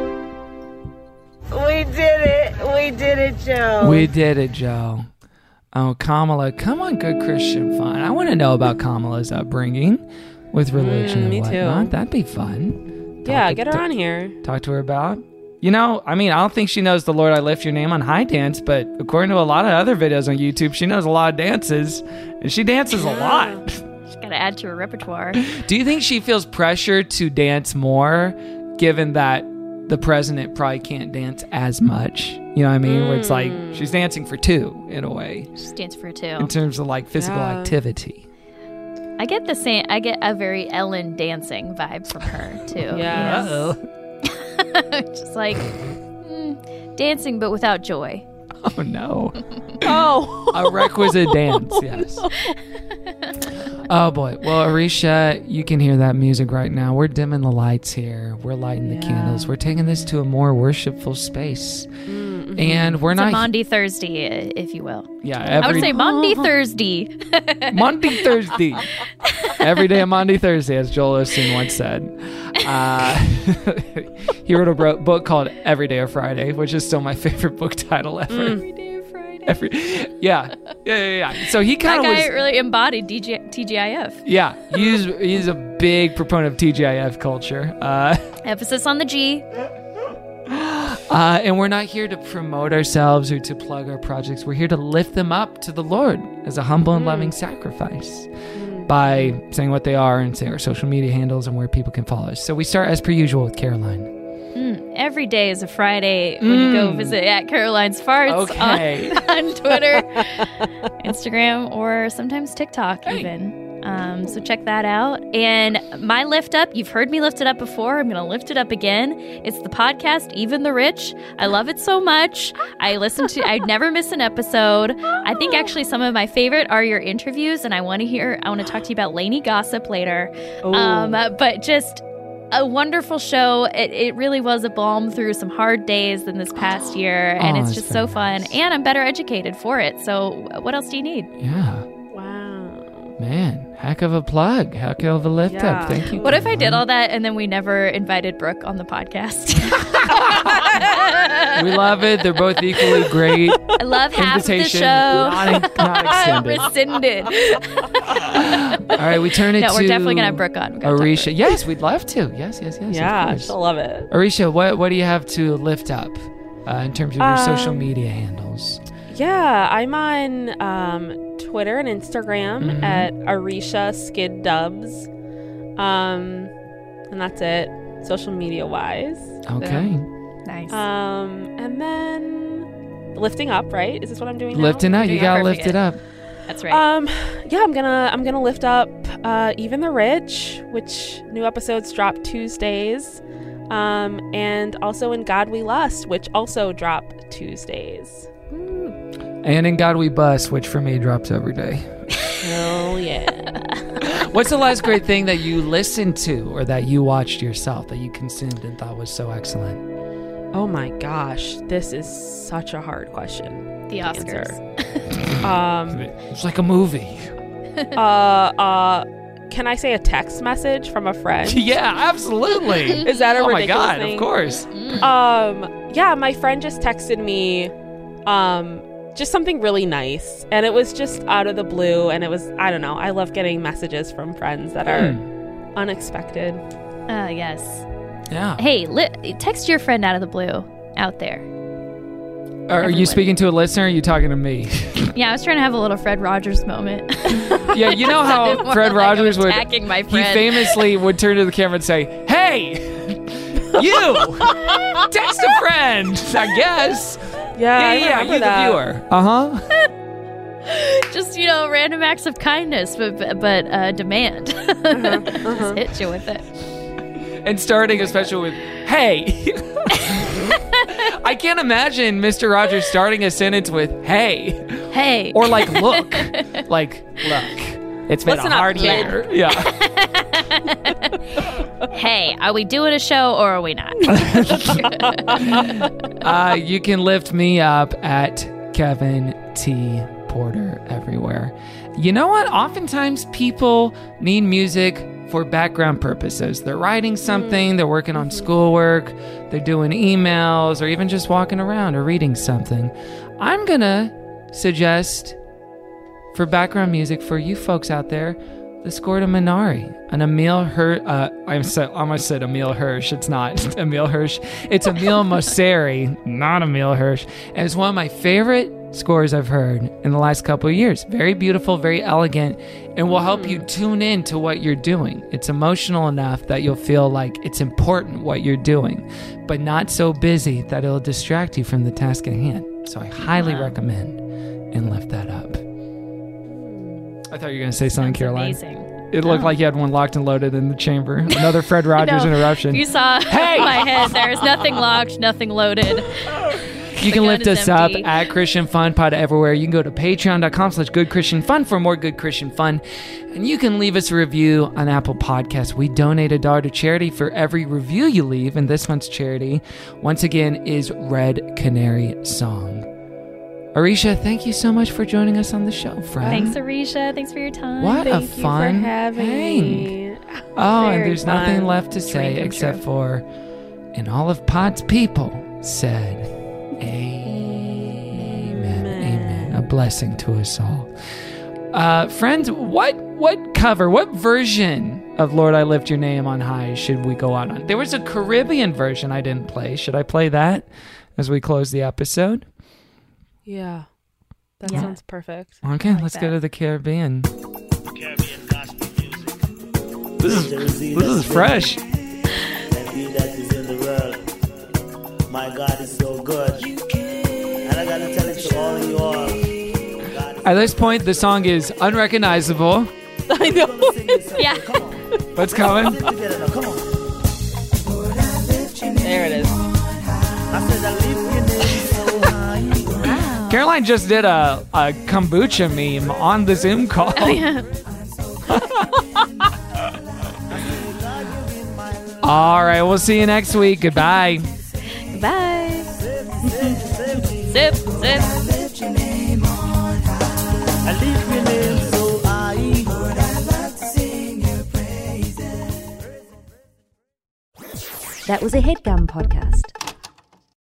We did it. We did it, Joe. We did it, Joe. Oh, Kamala, come on, good Christian fun. I want to know about Kamala's upbringing with religion and me whatnot. too. That'd be fun. Get her on here. Talk to her about. You know, I mean, I don't think she knows the Lord I Lift Your Name on High dance, but according to a lot of other videos on YouTube, she knows a lot of dances, and she dances a lot. She's got to add to her repertoire. Do you think she feels pressure to dance more, given that the president probably can't dance as much? You know what I mean? Where it's like she's dancing for two, in a way. She's dancing for two. In terms of like physical activity. I get a very Ellen dancing vibe from her, too. Yeah. Uh-oh. Just like dancing, but without joy. Oh, no. Oh. A requisite dance, yes. Oh, boy. Well, Arisha, you can hear that music right now. We're dimming the lights here. We're lighting the candles. We're taking this to a more worshipful space. Mm-hmm. And we're not... Maundy Thursday, if you will. Yeah. I would say Maundy Thursday. Maundy Thursday. Every day a Maundy Thursday, as Joel Osteen once said. He wrote a book called Every Day of Friday, which is still my favorite book title ever. Every day of Friday. Yeah. So he kind of that guy was... really embodied TGIF. Yeah. He's a big proponent of TGIF culture. Emphasis on the G. And we're not here to promote ourselves or to plug our projects. We're here to lift them up to the Lord as a humble and loving sacrifice by saying what they are and say our social media handles and where people can follow us. So we start as per usual with Caroline. Every day is a Friday when you go visit @Caroline's Farts on Twitter, Instagram, or sometimes TikTok even. So check that out. And my lift up, you've heard me lift it up before. I'm going to lift it up again. It's the podcast, Even the Rich. I love it so much. I never miss an episode. I think actually some of my favorite are your interviews, and I want to talk to you about Lainey Gossip later. But just a wonderful show. It really was a balm through some hard days in this past year, and it's just so fun. Nice. And I'm better educated for it. So what else do you need? Yeah. Wow. Man, heck of a plug. Heck of a lift up. Thank you. What if I did all that and then we never invited Brooke on the podcast? We love it. They're both equally great. I love half of the Invitation show. not extended. Rescinded. All right, we turn it to... No, we're definitely going to have Brooke on. Arisha. Yes, we'd love to. Yes. Yeah, of course. she'll love it. Arisha, what do you have to lift up in terms of your social media handles? Yeah, I'm on Twitter and Instagram at Arisha Skid Dubs. And that's it, social media wise. Okay. Nice. And then lifting up, right? Is this what I'm doing now? Lifting up. You got to lift it up. That's right. Yeah, I'm gonna lift up Even the Rich, which new episodes drop Tuesdays. And also In God We Lust, which also drop Tuesdays. And In God We Bust, which for me drops every day. Hell yeah. What's the last great thing that you listened to or that you watched yourself that you consumed and thought was so excellent? Oh my gosh, this is such a hard question. The Oscars. It's like a movie. Can I say a text message from a friend? Yeah, absolutely. Is that a ridiculous my God, thing? Of course. Yeah, my friend just texted me just something really nice, and it was just out of the blue, and it was, I don't know, I love getting messages from friends that are unexpected. Yes. Yeah. Hey, text your friend out of the blue out there. Are you speaking to a listener or are you talking to me? Yeah, I was trying to have a little Fred Rogers moment. Yeah, you know how Fred Rogers would... attacking my He friend. famously would turn to the camera and say, "Hey, you! Text a friend, I guess." Yeah, you the viewer. Uh-huh. Just, random acts of kindness, but demand. Just hit you with it. And starting especially with, "Hey." I can't imagine Mr. Rogers starting a sentence with, "Hey." Hey. Or like, "Look." Like, "Look. It's been Listen a up, hard kid." year." Yeah. Hey, are we doing a show or are we not? You can lift me up at Kevin T. Porter everywhere. You know what? Oftentimes people need music for background purposes. They're writing something, they're working on schoolwork, they're doing emails, or even just walking around or reading something. I'm gonna suggest for background music for you folks out there, the score to Minari, an Emil Hirsch. I almost said Emil Hirsch. It's not Emil Hirsch. It's Emil Mosseri, not Emil Hirsch. And it's one of my favorite scores I've heard in the last couple of years. Very beautiful, very elegant, and will help you tune in to what you're doing. It's emotional enough that you'll feel like it's important what you're doing, but not so busy that it'll distract you from the task at hand. So I highly recommend and lift that up. I thought you were going to say something, Caroline. Amazing. It looked like you had one locked and loaded in the chamber. Another Fred Rogers interruption. You saw Hey! my head. There's nothing locked, nothing loaded. You can lift us up empty. at Christian Fun Pod everywhere. You can go to patreon.com/goodchristianfun for more Good Christian Fun. And you can leave us a review on Apple Podcasts. We donate $1 to charity for every review you leave. And this month's charity, once again, is Red Canary Song. Arisha, thank you so much for joining us on the show, friend. Thanks, Arisha. Thanks for your time. What Thank a you fun for having me. Oh, and Very there's nothing fun. left to say Dream except true. for, and all of Pod's people said, Amen. Amen. A blessing to us all. Friends, what version of Lord I Lift Your Name on High should we go out on? There was a Caribbean version I didn't play. Should I play that as we close the episode? Yeah. That sounds perfect. Okay, let's go to the Caribbean. Caribbean gospel music. This is fresh. And he that is in the world. My God is so good. And I gotta tell it to all of you all. At this point, the song is unrecognizable. I know. Yeah. What's coming? There it is. Caroline just did a kombucha meme on the Zoom call. Oh, yeah. All right, we'll see you next week. Goodbye. Bye. Zip, zip. That was a HeadGum podcast.